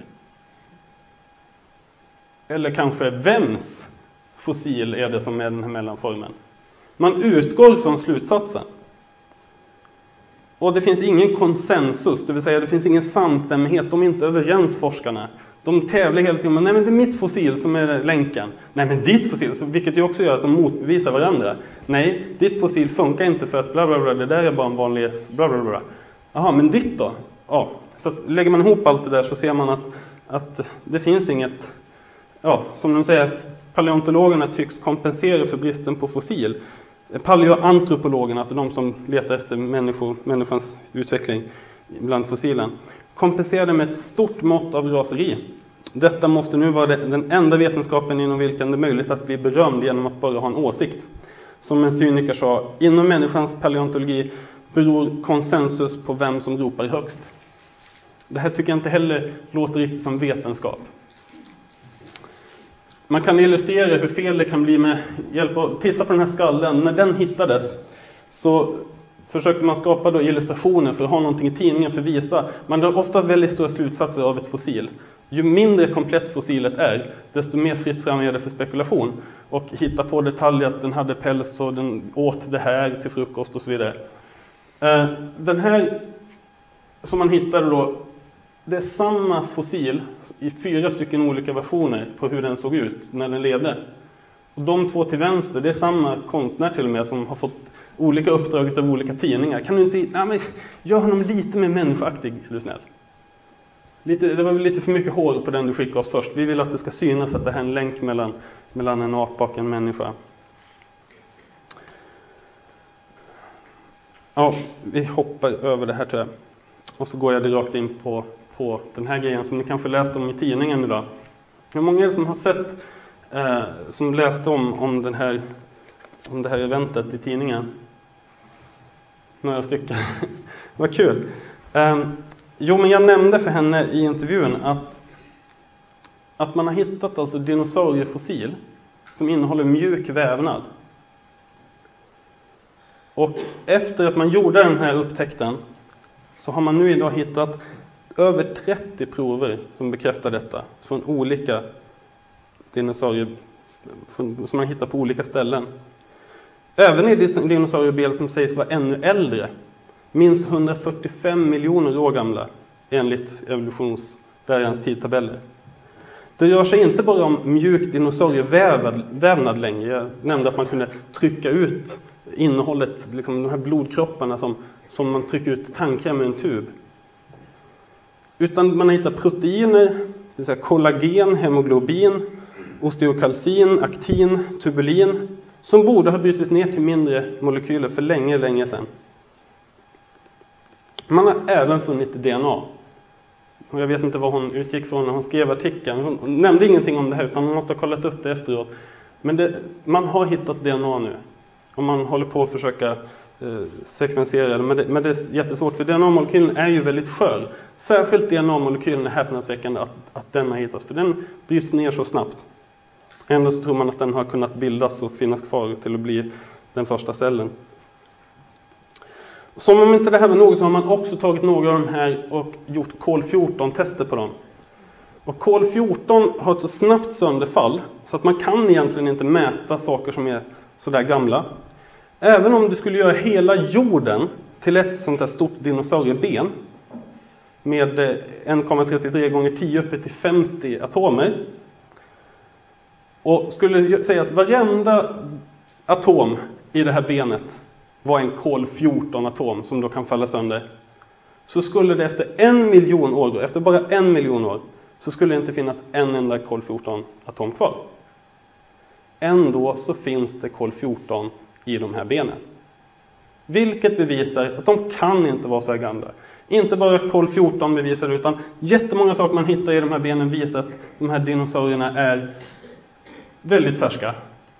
Eller kanske vems fossil är det som är den här mellanformen. Man utgår från slutsatsen. Och det finns ingen konsensus, det vill säga det finns ingen samstämmighet. De är inte överens, forskarna. De tävlar hela tiden. Nej, men det är mitt fossil som är länken. Nej, men ditt fossil. Vilket ju också gör att de motbevisar varandra. Nej, ditt fossil funkar inte för att bla bla bla. Det där är bara en vanlig bla bla bla. Jaha, men ditt då? Ja, så att lägger man ihop allt det där så ser man att det finns inget. Ja, som de säger, paleontologerna tycks kompensera för bristen på fossil. Paleoantropologerna, alltså de som letar efter människans utveckling bland fossilen, kompenserade med ett stort mått av raseri. Detta måste nu vara den enda vetenskapen inom vilken det är möjligt att bli berömd genom att bara ha en åsikt. Som en cyniker sa, inom människans paleontologi beror konsensus på vem som ropar högst. Det här tycker jag inte heller låter riktigt som vetenskap. Man kan illustrera hur fel det kan bli med hjälp av, titta på den här skallen. När den hittades så försökte man skapa då illustrationer för att ha någonting i tidningen för att visa. Man drar ofta väldigt stora slutsatser av ett fossil. Ju mindre komplett fossilet är, desto mer fritt fram är det för spekulation. Och hitta på detaljer att den hade päls och den åt det här till frukost och så vidare. Den här som man hittade då, det är samma fossil i 4 stycken olika versioner på hur den såg ut när den levde. Och de 2 till vänster, det är samma konstnär till och med som har fått olika uppdrag av olika tidningar. Kan du inte, gör honom lite mer människoaktig, är du snäll. Det var väl lite för mycket hår på den du skickade oss först. Vi vill att det ska synas att det här är en länk mellan en apa och en människa. Ja, vi hoppar över det här tror jag. Och så går jag rakt in på den här grejen som ni kanske läste om i tidningen idag. Hur många är det som har sett, som läste om det här eventet i tidningen? Några stycken. Vad kul. Jo, men jag nämnde för henne i intervjun att man har hittat alltså dinosauriefossil som innehåller mjuk vävnad. Och efter att man gjorde den här upptäckten så har man nu idag hittat över 30 prover som bekräftar detta från olika dinosaurier som man hittar på olika ställen. Även i dinosaurieben som sägs vara ännu äldre, minst 145 miljoner år gamla enligt evolutionslärans tidtabeller. Det rör sig inte bara om mjuk dinosaurievävnad längre. Jag nämnde att man kunde trycka ut innehållet, liksom de här blodkropparna som man trycker ut tandkräm med en tub. Utan man har hittat proteiner, det vill säga kollagen, hemoglobin, osteokalcin, aktin, tubulin, som borde ha brutits ner till mindre molekyler för länge sedan. Man har även funnit DNA. Och jag vet inte vad hon utgick från när hon skrev artikeln. Hon nämnde ingenting om det här, utan man måste ha kollat upp det efteråt. Men man har hittat DNA nu. Och man håller på att försöka sekvensera det. Men det är jättesvårt, för DNA-molekylen är ju väldigt skör. Särskilt DNA-molekylen är häpnadsväckande att den har hittats. För den bryts ner så snabbt. Ändå så tror man att den har kunnat bildas och finnas kvar till att bli den första cellen. Som om inte det här var något, så har man också tagit några av de här och gjort kol-14-tester på dem. Och kol-14 har ett så snabbt sönderfall så att man kan egentligen inte mäta saker som är så där gamla. Även om du skulle göra hela jorden till ett sånt här stort dinosaurieben med 1,33 gånger 10 uppe till 50 atomer, och skulle säga att varenda atom i det här benet var en kol-14-atom som då kan falla sönder, så skulle det efter 1 miljon år, efter bara 1 miljon år, så skulle det inte finnas en enda kol-14-atom kvar. Ändå så finns det kol-14 i de här benen. Vilket bevisar att de kan inte vara så här gamla. Inte bara kol-14 bevisar det, utan jättemånga saker man hittar i de här benen visar att de här dinosaurierna är väldigt färska.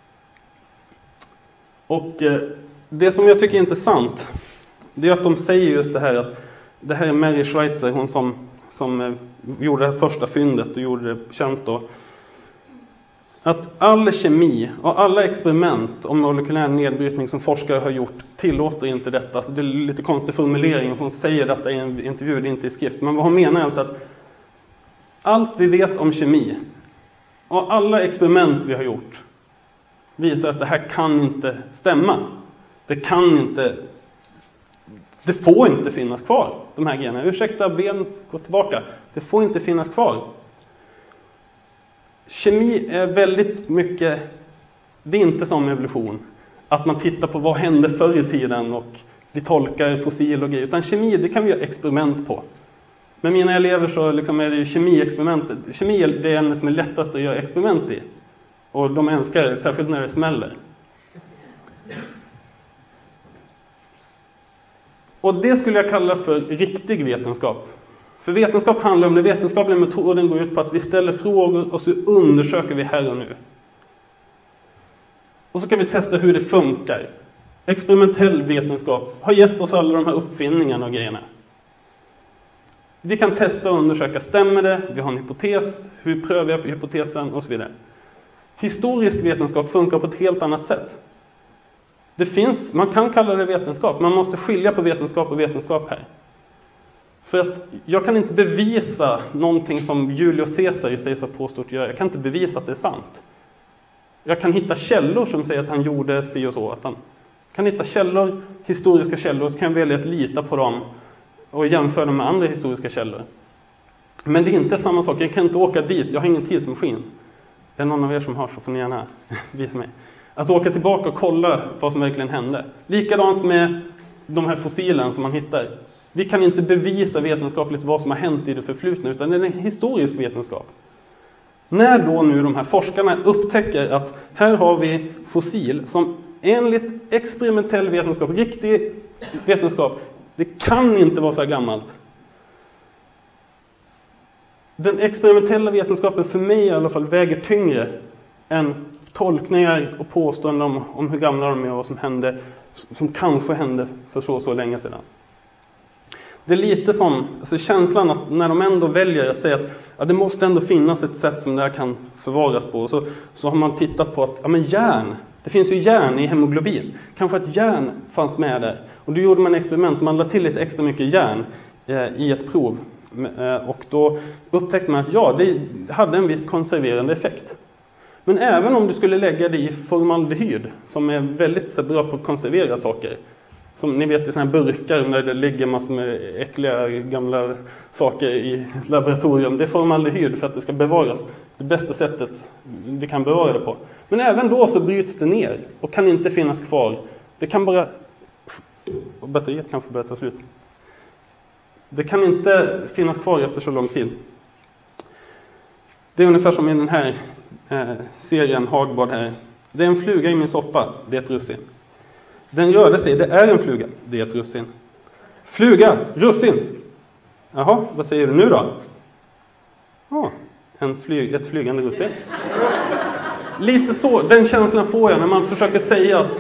Och det som jag tycker är intressant, det är att de säger just det här att det här är Mary Schweitzer, hon som gjorde det här första fyndet och gjorde det känt då. Att all kemi och alla experiment om molekylär nedbrytning som forskare har gjort tillåter inte detta. Så det är lite konstig formulering. Hon säger detta i en intervju, det är inte i skrift. Men vad hon menar är alltså att allt vi vet om kemi och alla experiment vi har gjort visar att det här kan inte stämma. Det får inte finnas kvar, de här generna. Ursäkta, ben, gå tillbaka. Det får inte finnas kvar. Kemi är väldigt mycket, det är inte som evolution. Att man tittar på vad hände förr i tiden och vi tolkar fossil och grejer. Utan kemi, det kan vi göra experiment på. Med mina elever så liksom är det ju kemiexperiment. Kemi är det ämne som är lättast att göra experiment i. Och de älskar det, särskilt när det smäller. Och det skulle jag kalla för riktig vetenskap. För vetenskap handlar om, den vetenskapliga metoden går ut på att vi ställer frågor och så undersöker vi här och nu. Och så kan vi testa hur det funkar. Experimentell vetenskap har gett oss alla de här uppfinningarna och grejerna. Vi kan testa och undersöka, stämmer det? Vi har en hypotes, hur prövar jag på hypotesen och så vidare. Historisk vetenskap funkar på ett helt annat sätt. Man kan kalla det vetenskap, man måste skilja på vetenskap och vetenskap här. För att jag kan inte bevisa någonting som Julius Caesar sägs ha påstått göra. Jag kan inte bevisa att det är sant. Jag kan hitta källor som säger att han gjorde si och så. Att han kan hitta källor, historiska källor, så kan jag välja att lita på dem och jämföra dem med andra historiska källor. Men det är inte samma sak. Jag kan inte åka dit. Jag har ingen tidsmaskin. Är det någon av er som har, så får ni gärna visa mig. Att åka tillbaka och kolla vad som verkligen hände. Likadant med de här fossilen som man hittar. Vi kan inte bevisa vetenskapligt vad som har hänt i det förflutna, utan det är en historisk vetenskap. När då nu de här forskarna upptäcker att här har vi fossil som enligt experimentell vetenskap, riktig vetenskap, det kan inte vara så här gammalt. Den experimentella vetenskapen för mig i alla fall väger tyngre än tolkningar och påståenden om hur gamla de är och vad som hände, som kanske hände för så länge sedan. Det är lite som känslan att när de ändå väljer att säga att det måste ändå finnas ett sätt som det här kan förvaras på. Så har man tittat på att järn, det finns ju järn i hemoglobin. Kanske att järn fanns med där. Och då gjorde man experiment, man lade till lite extra mycket järn i ett prov. Och då upptäckte man att det hade en viss konserverande effekt. Men även om du skulle lägga det i formaldehyd, som är väldigt bra på att konservera saker. Som ni vet i såna här burkar när det ligger massor med äckliga gamla saker i laboratorium. Det är formaldehyd för att det ska bevaras. Det bästa sättet vi kan bevara det på. Men även då så bryts det ner och kan inte finnas kvar. Det kan bara... Och batteriet kan få börja ta slut. Det kan inte finnas kvar efter så lång tid. Det är ungefär som i den här serien Hagbard här. Det är en fluga i min soppa, det är ett russin. Den rörde sig, det är en fluga, det är ett russin. Fluga, russin. Jaha, vad säger du nu då? Ett flygande russin. Lite så, den känslan får jag när man försöker säga att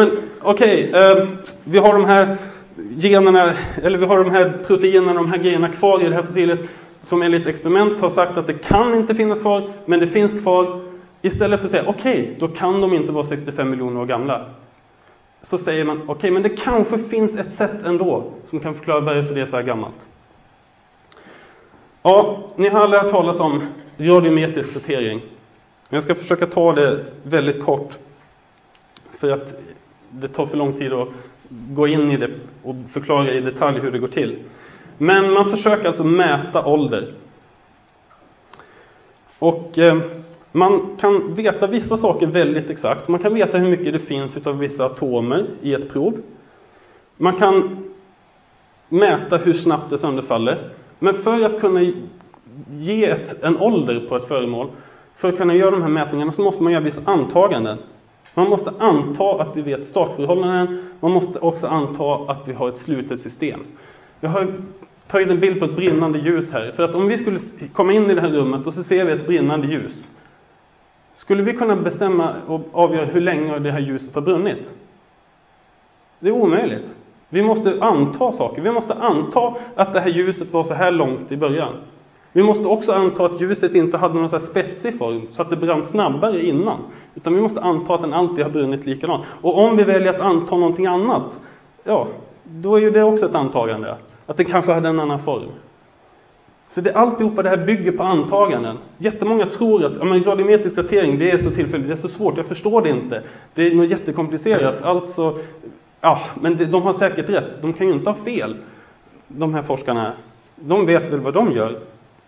vi har de här generna, eller vi har de här proteinerna, de här grejerna kvar i det här fossilet som enligt experiment har sagt att det kan inte finnas kvar, men det finns kvar. Istället för att säga då kan de inte vara 65 miljoner år gamla. Så säger man men det kanske finns ett sätt ändå som kan förklara varför det är så här gammalt. Ja, ni har alla hört talas om radiometrisk datering. Jag ska försöka ta det väldigt kort för att det tar för lång tid att gå in i det och förklara i detalj hur det går till. Men man försöker alltså mäta ålder. Och man kan veta vissa saker väldigt exakt. Man kan veta hur mycket det finns utav vissa atomer i ett prov. Man kan mäta hur snabbt det sönderfaller. Men för att kunna ge en ålder på ett föremål, för att kunna göra de här mätningarna, så måste man göra vissa antaganden. Man måste anta att vi vet startförhållanden. Man måste också anta att vi har ett slutet system. Jag har tagit en bild på ett brinnande ljus här. För att om vi skulle komma in i det här rummet och så ser vi ett brinnande ljus. Skulle vi kunna bestämma och avgöra hur länge det här ljuset har brunnit? Det är omöjligt. Vi måste anta saker. Vi måste anta att det här ljuset var så här långt i början. Vi måste också anta att ljuset inte hade någon så här spetsig form så att det brann snabbare innan. Utan vi måste anta att den alltid har brunnit likadant. Och om vi väljer att anta någonting annat, då är ju det också ett antagande. Att det kanske hade en annan form. Så alltihopa det här bygger på antaganden. Jättemånga tror att radiometrisk datering, det är så tillfälligt, det är så svårt, jag förstår det inte. Det är något jättekomplicerat. Alltså, men de har säkert rätt. De kan ju inte ha fel, de här forskarna. De vet väl vad de gör.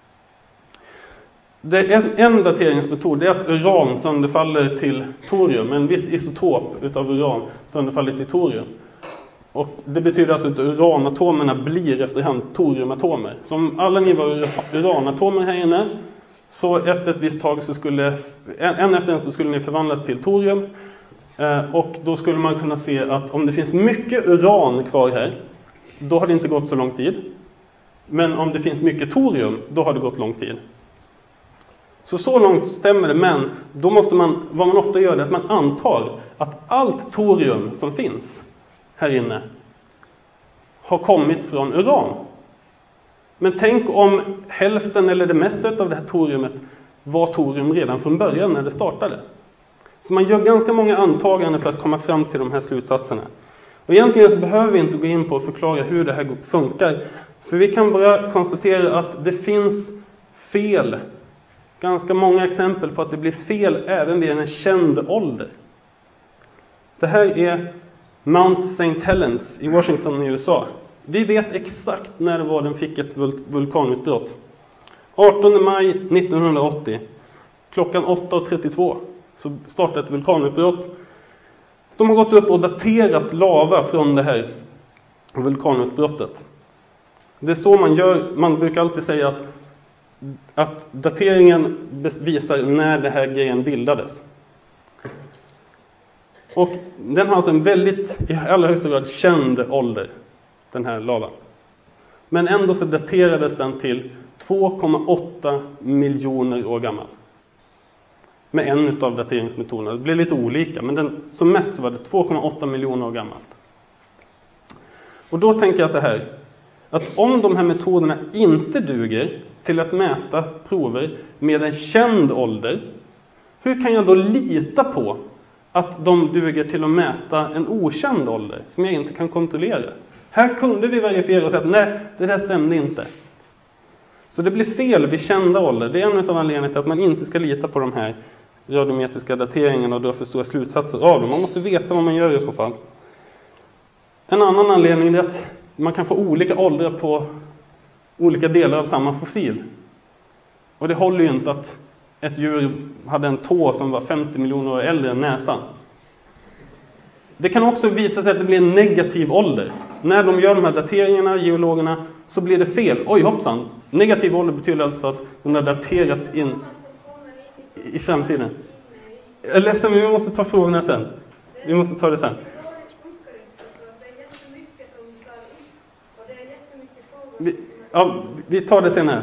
En dateringsmetod är att uran sönderfaller till torium. En viss isotop utav uran sönderfaller till torium. Och det betyder alltså att uranatomerna blir efterhand toriumatomer. Så om alla ni var uranatomer här inne, så efter ett visst tag så skulle så skulle ni förvandlas till torium. Och då skulle man kunna se att om det finns mycket uran kvar här, då har det inte gått så lång tid. Men om det finns mycket torium, då har det gått lång tid. Så långt stämmer det, men då måste vad man ofta gör är att man antar att allt torium som finns här inne har kommit från uran. Men tänk om hälften eller det mesta av det här toriumet var torium redan från början när det startade. Så man gör ganska många antaganden för att komma fram till de här slutsatserna. Och egentligen så behöver vi inte gå in på att förklara hur det här funkar. För vi kan bara konstatera att det finns fel. Ganska många exempel på att det blir fel även vid en känd ålder. Det här är Mount St. Helens i Washington i USA. Vi vet exakt när det var den fick ett vulkanutbrott. 18 maj 1980. Klockan 8:32 så startade ett vulkanutbrott. De har gått upp och daterat lava från det här vulkanutbrottet. Det är så man gör. Man brukar alltid säga att dateringen visar när det här grejen bildades. Och den har alltså en väldigt, i allra högsta grad, känd ålder, den här lavan. Men ändå så daterades den till 2,8 miljoner år gammal. Med en av dateringsmetoderna. Det blev lite olika, men som mest så var det 2,8 miljoner år gammalt. Och då tänker jag så här, att om de här metoderna inte duger till att mäta prover med en känd ålder, hur kan jag då lita på att de duger till att mäta en okänd ålder som jag inte kan kontrollera? Här kunde vi verifiera och säga att nej, det där stämde inte. Så det blir fel vid kända ålder. Det är en av anledningarna till att man inte ska lita på de här radiometriska dateringarna och dra för stora slutsatser av dem. Man måste veta vad man gör i så fall. En annan anledning är att man kan få olika åldrar på olika delar av samma fossil. Och det håller ju inte att ett djur hade en tå som var 50 miljoner år äldre än näsan. Det kan också visa sig att det blir en negativ ålder. När de gör de här dateringarna, geologerna, så blir det fel. Oj hoppsan, negativ ålder betyder alltså att den har daterats in. i framtiden? Jag är ledsen, men vi måste ta frågorna sen. Vi måste ta det sen. Vi tar det sen här.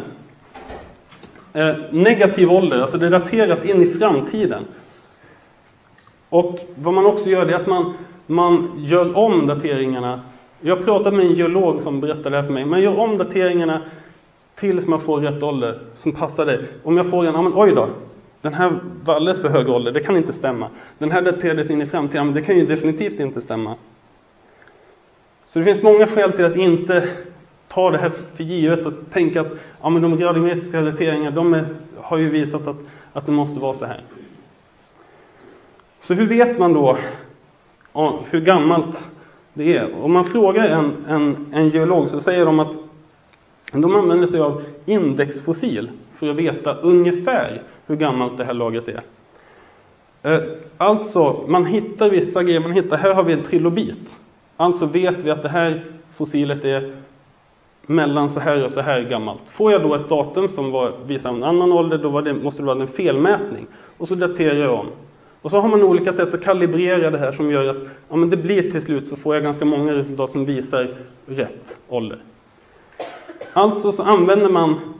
Negativ ålder, alltså det dateras in i framtiden. Och vad man också gör, det är att man gör om dateringarna. Jag pratade med en geolog som berättade det här för mig. Man gör om dateringarna tills man får rätt ålder som passar dig. Om jag får en, oj då, den här var alldeles för hög ålder, det kan inte stämma. Den här daterades in i framtiden, men det kan ju definitivt inte stämma. Så det finns många skäl till att inte ta det här för givet och tänka att men de radiometriska dateringarna, har ju visat att det måste vara så här. Så hur vet man då hur gammalt det är? Om man frågar en geolog så säger de att de använder sig av indexfossil för att veta ungefär hur gammalt det här lagret är. Alltså, man hittar vissa grejer. Här har vi en trilobit. Alltså vet vi att det här fossilet är mellan så här och så här gammalt. Får jag då ett datum som visar en annan ålder, då måste det vara en felmätning. Och så daterar jag om. Och så har man olika sätt att kalibrera det här som gör att det blir till slut så får jag ganska många resultat som visar rätt ålder. Alltså så använder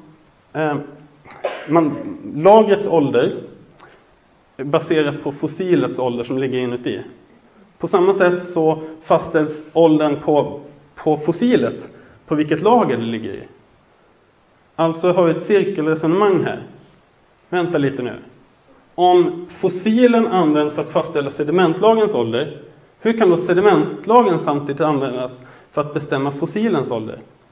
man lagrets ålder baserat på fossilets ålder som ligger inuti. På samma sätt så fastställs åldern på fossilet på vilket lager det ligger i. Alltså har vi ett cirkelresonemang här. Vänta lite nu. Om fossilen används för att fastställa sedimentlagens ålder, hur kan då sedimentlagen samtidigt användas för att bestämma fossilens ålder?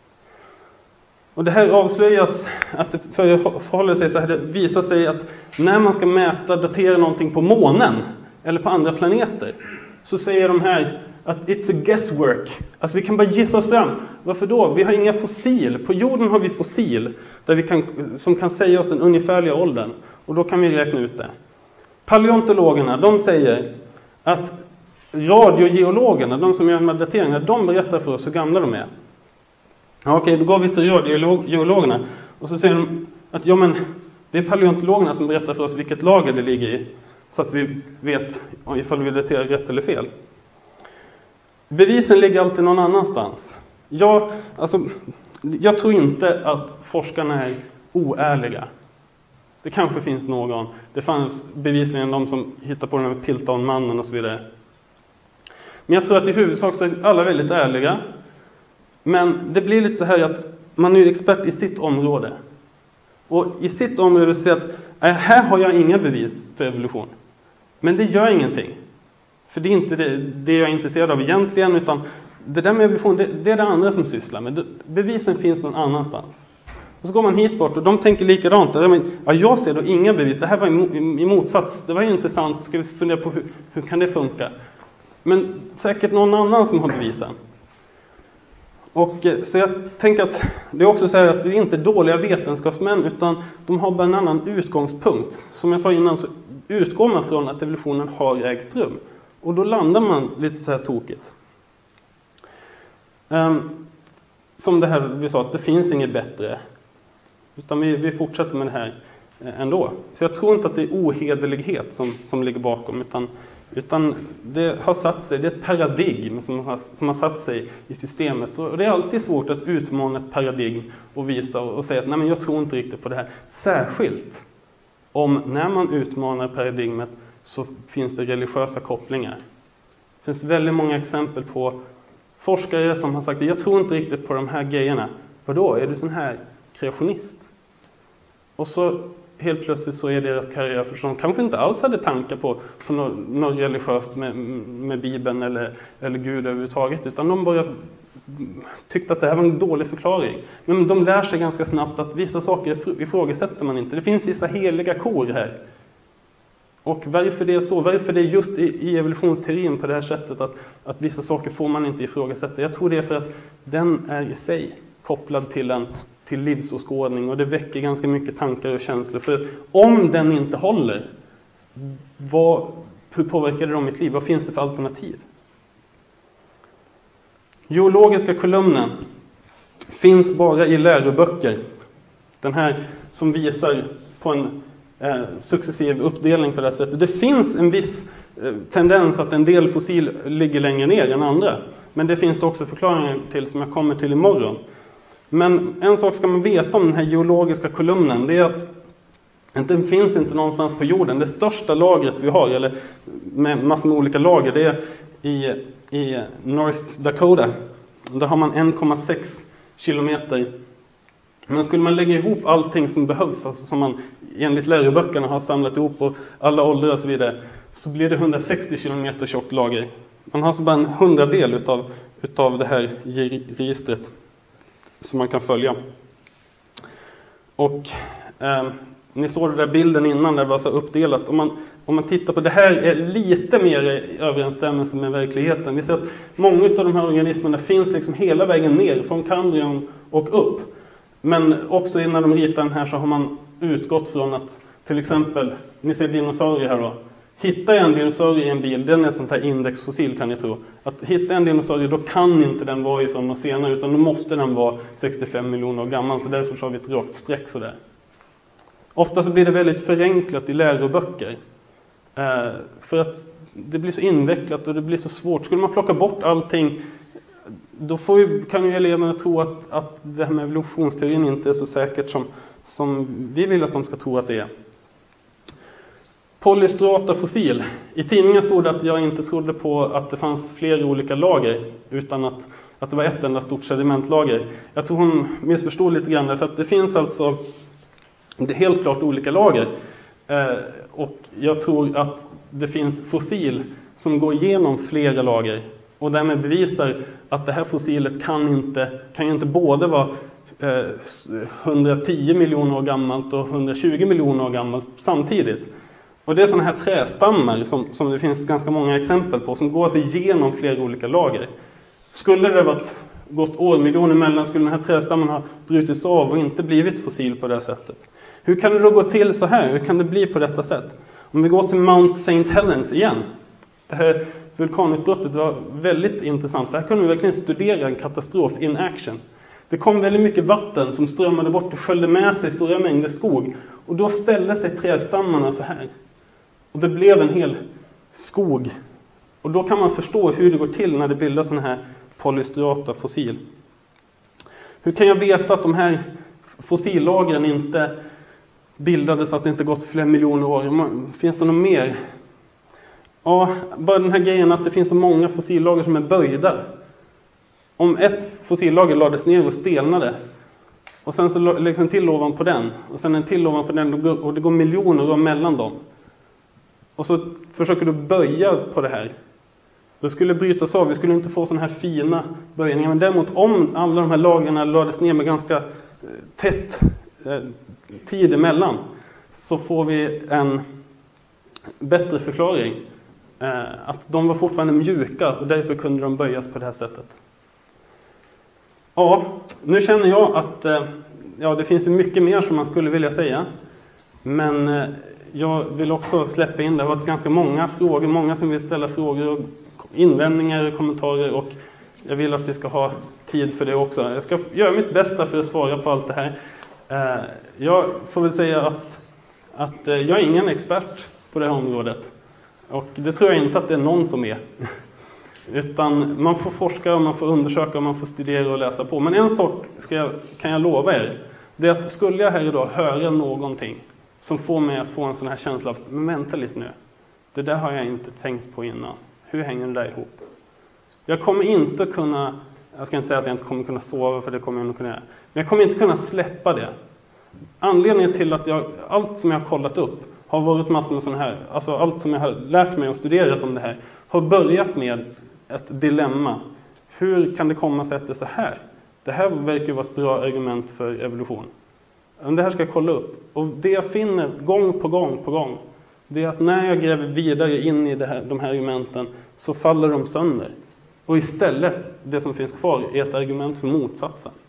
Och det här avslöjas att det förhåller sig så här. Det visar sig att när man ska datera någonting på månen eller på andra planeter, så säger de här att it's a guesswork. Alltså vi kan bara gissa oss fram. Varför då? Vi har inga fossil. På jorden har vi fossil som kan säga oss den ungefärliga åldern. Och då kan vi räkna ut det. Paleontologerna, de säger att radiogeologerna, de som gör de här dateringarna, de berättar för oss hur gamla de är. Okej, då går vi till radiogeologerna. Och så säger de att det är paleontologerna som berättar för oss vilket lager det ligger i. Så att vi vet ifall vi daterar rätt eller fel. Bevisen ligger alltid någon annanstans. Jag tror inte att forskarna är oärliga. Det kanske finns någon. Det fanns bevisligen de som hittade på den här Piltdown-mannen och så vidare. Men jag tror att i huvudsak så är alla väldigt ärliga. Men det blir lite så här att man är expert i sitt område. Och i sitt område säger att här har jag inga bevis för evolution. Men det gör ingenting. För det är inte det jag är intresserad av egentligen, utan det där med evolution, det är det andra som sysslar med. Bevisen finns någon annanstans. Och så går man hit bort och de tänker likadant. Jag ser då inga bevis. Det här var i motsats. Det var intressant. Ska vi fundera på hur kan det funka? Men säkert någon annan som har bevisen. Och så jag tänker att det är också så här att det är inte dåliga vetenskapsmän, utan de har bara en annan utgångspunkt. Som jag sa innan så utgår man från att evolutionen har ägt rum. Och då landar man lite så här tokigt. Som det här vi sa, att det finns inget bättre. Utan vi fortsätter med det här ändå. Så jag tror inte att det är ohederlighet som ligger bakom. Utan det har satt sig, det är ett paradigm som har satt sig i systemet. Så det är alltid svårt att utmana ett paradigm och visa och säga att nej, men jag tror inte riktigt på det här. Särskilt om när man utmanar paradigmet så finns det religiösa kopplingar. Det finns väldigt många exempel på forskare som har sagt att jag tror inte riktigt på de här grejerna. Vadå? Är du sån här kreationist? Och så helt plötsligt så är deras karriär, för de kanske inte alls hade tankar på något religiöst med Bibeln eller Gud överhuvudtaget, utan de bara tyckte att det här var en dålig förklaring. Men de lär sig ganska snabbt att vissa saker ifrågasätter man inte. Det finns vissa heliga kor här. Och varför det är så? Varför det är just i evolutionsteorin på det här sättet att vissa saker får man inte ifrågasätta? Jag tror det är för att den är i sig kopplad till livsåskådning, och det väcker ganska mycket tankar och känslor. För om den inte håller, hur påverkar det då mitt liv? Vad finns det för alternativ? Geologiska kolumnen finns bara i läroböcker. Den här som visar på successiv uppdelning på det sättet. Det finns en viss tendens att en del fossil ligger längre ner än andra. Men det finns det också förklaringar till som jag kommer till imorgon. Men en sak ska man veta om den här geologiska kolumnen. Det är att den finns inte någonstans på jorden. Det största lagret vi har, eller med massor med olika lager, det är i North Dakota. Där har man 1,6 kilometer. Men skulle man lägga ihop allting som behövs, alltså som man enligt läroböckerna har samlat ihop på alla åldrar och så vidare, så blir det 160 kilometer tjockt lager. Man har alltså bara en 100-del utav det här registret som man kan följa. Och ni såg den där bilden innan där det var så uppdelat. Om man tittar på det här är lite mer i överensstämmelse med verkligheten. Vi ser att många av de här organismerna finns liksom hela vägen ner från Kambrium och upp. Men också innan de ritar den här så har man utgått från att till exempel, ni ser dinosaurier här då. Hittar jag en dinosaurie i en bil, den är sånt här indexfossil kan ni tro. Att hitta en dinosaurie, då kan inte den vara ifrån något senare, utan då måste den vara 65 miljoner år gammal. Så därför har vi ett rakt streck sådär. Ofta så blir det väldigt förenklat i läroböcker. För att det blir så invecklat och det blir så svårt. Skulle man plocka bort allting, då kan ju eleverna tro att det här med evolutionsteorin inte är så säkert som vi vill att de ska tro att det är. Polystrata fossil. I tidningen stod det att jag inte trodde på att det fanns flera olika lager, utan att det var ett enda stort sedimentlager. Jag tror hon missförstod lite grann, för att det finns alltså, det är helt klart olika lager. Och jag tror att det finns fossil som går igenom flera lager och därmed bevisar att det här fossilet kan ju inte både vara 110 miljoner år gammalt och 120 miljoner år gammalt samtidigt. Och det är sådana här trästammar som det finns ganska många exempel på, som går alltså igenom flera olika lager. Skulle det gått årmiljoner emellan, skulle den här trästammen ha brutits av och inte blivit fossil på det sättet. Hur kan det då gå till så här? Hur kan det bli på detta sätt? Om vi går till Mount St. Helens igen. Det här vulkanutbrottet var väldigt intressant. För här kunde vi verkligen studera en katastrof in action. Det kom väldigt mycket vatten som strömmade bort och sköljde med sig stora mängder skog. Och då ställde sig trädstammarna så här. Och det blev en hel skog. Och då kan man förstå hur det går till när det bildas sådana här polystrata fossil. Hur kan jag veta att de här fossillagren inte bildades, att det inte gått flera miljoner år? Finns det något mer? Ja, bara den här grejen att det finns så många fossillager som är böjda. Om ett fossillager lades ner och stelnade, och sen så läggs en till ovanpå den, och sen en till ovanpå den, och det går miljoner år mellan dem. Och så försöker du böja på det här. Då skulle det brytas av, vi skulle inte få sådana här fina böjningar. Men däremot om alla de här lagren lades ner med ganska tätt tid emellan, så får vi en bättre förklaring. Att de var fortfarande mjuka och därför kunde de böjas på det här sättet. Ja, nu känner jag att det finns ju mycket mer som man skulle vilja säga. Men jag vill också släppa in, det har varit ganska många frågor, många som vill ställa frågor och invändningar och kommentarer, och jag vill att vi ska ha tid för det också. Jag ska göra mitt bästa för att svara på allt det här. Jag får väl säga att jag är ingen expert på det här området, och det tror jag inte att det är någon som är. Utan man får forska och man får undersöka och man får studera och läsa på. Men en sak kan jag lova er, det är att skulle jag här idag höra någonting som får mig att få en sån här känsla av, men vänta lite nu, det där har jag inte tänkt på innan. Hur hänger det där ihop? Jag kommer inte kunna, jag ska inte säga att jag inte kommer kunna sova, för det kommer jag nog kunna göra. Men jag kommer inte kunna släppa det. Anledningen till att allt som jag har kollat upp har varit massor med sådana här, alltså allt som jag har lärt mig och studerat om det här har börjat med ett dilemma. Hur kan det komma sig att det är så här? Det här verkar vara ett bra argument för evolution. Det här ska jag kolla upp. Och det jag finner gång på gång, det är att när jag gräver vidare in i de här argumenten så faller de sönder. Och istället, det som finns kvar är ett argument för motsatsen.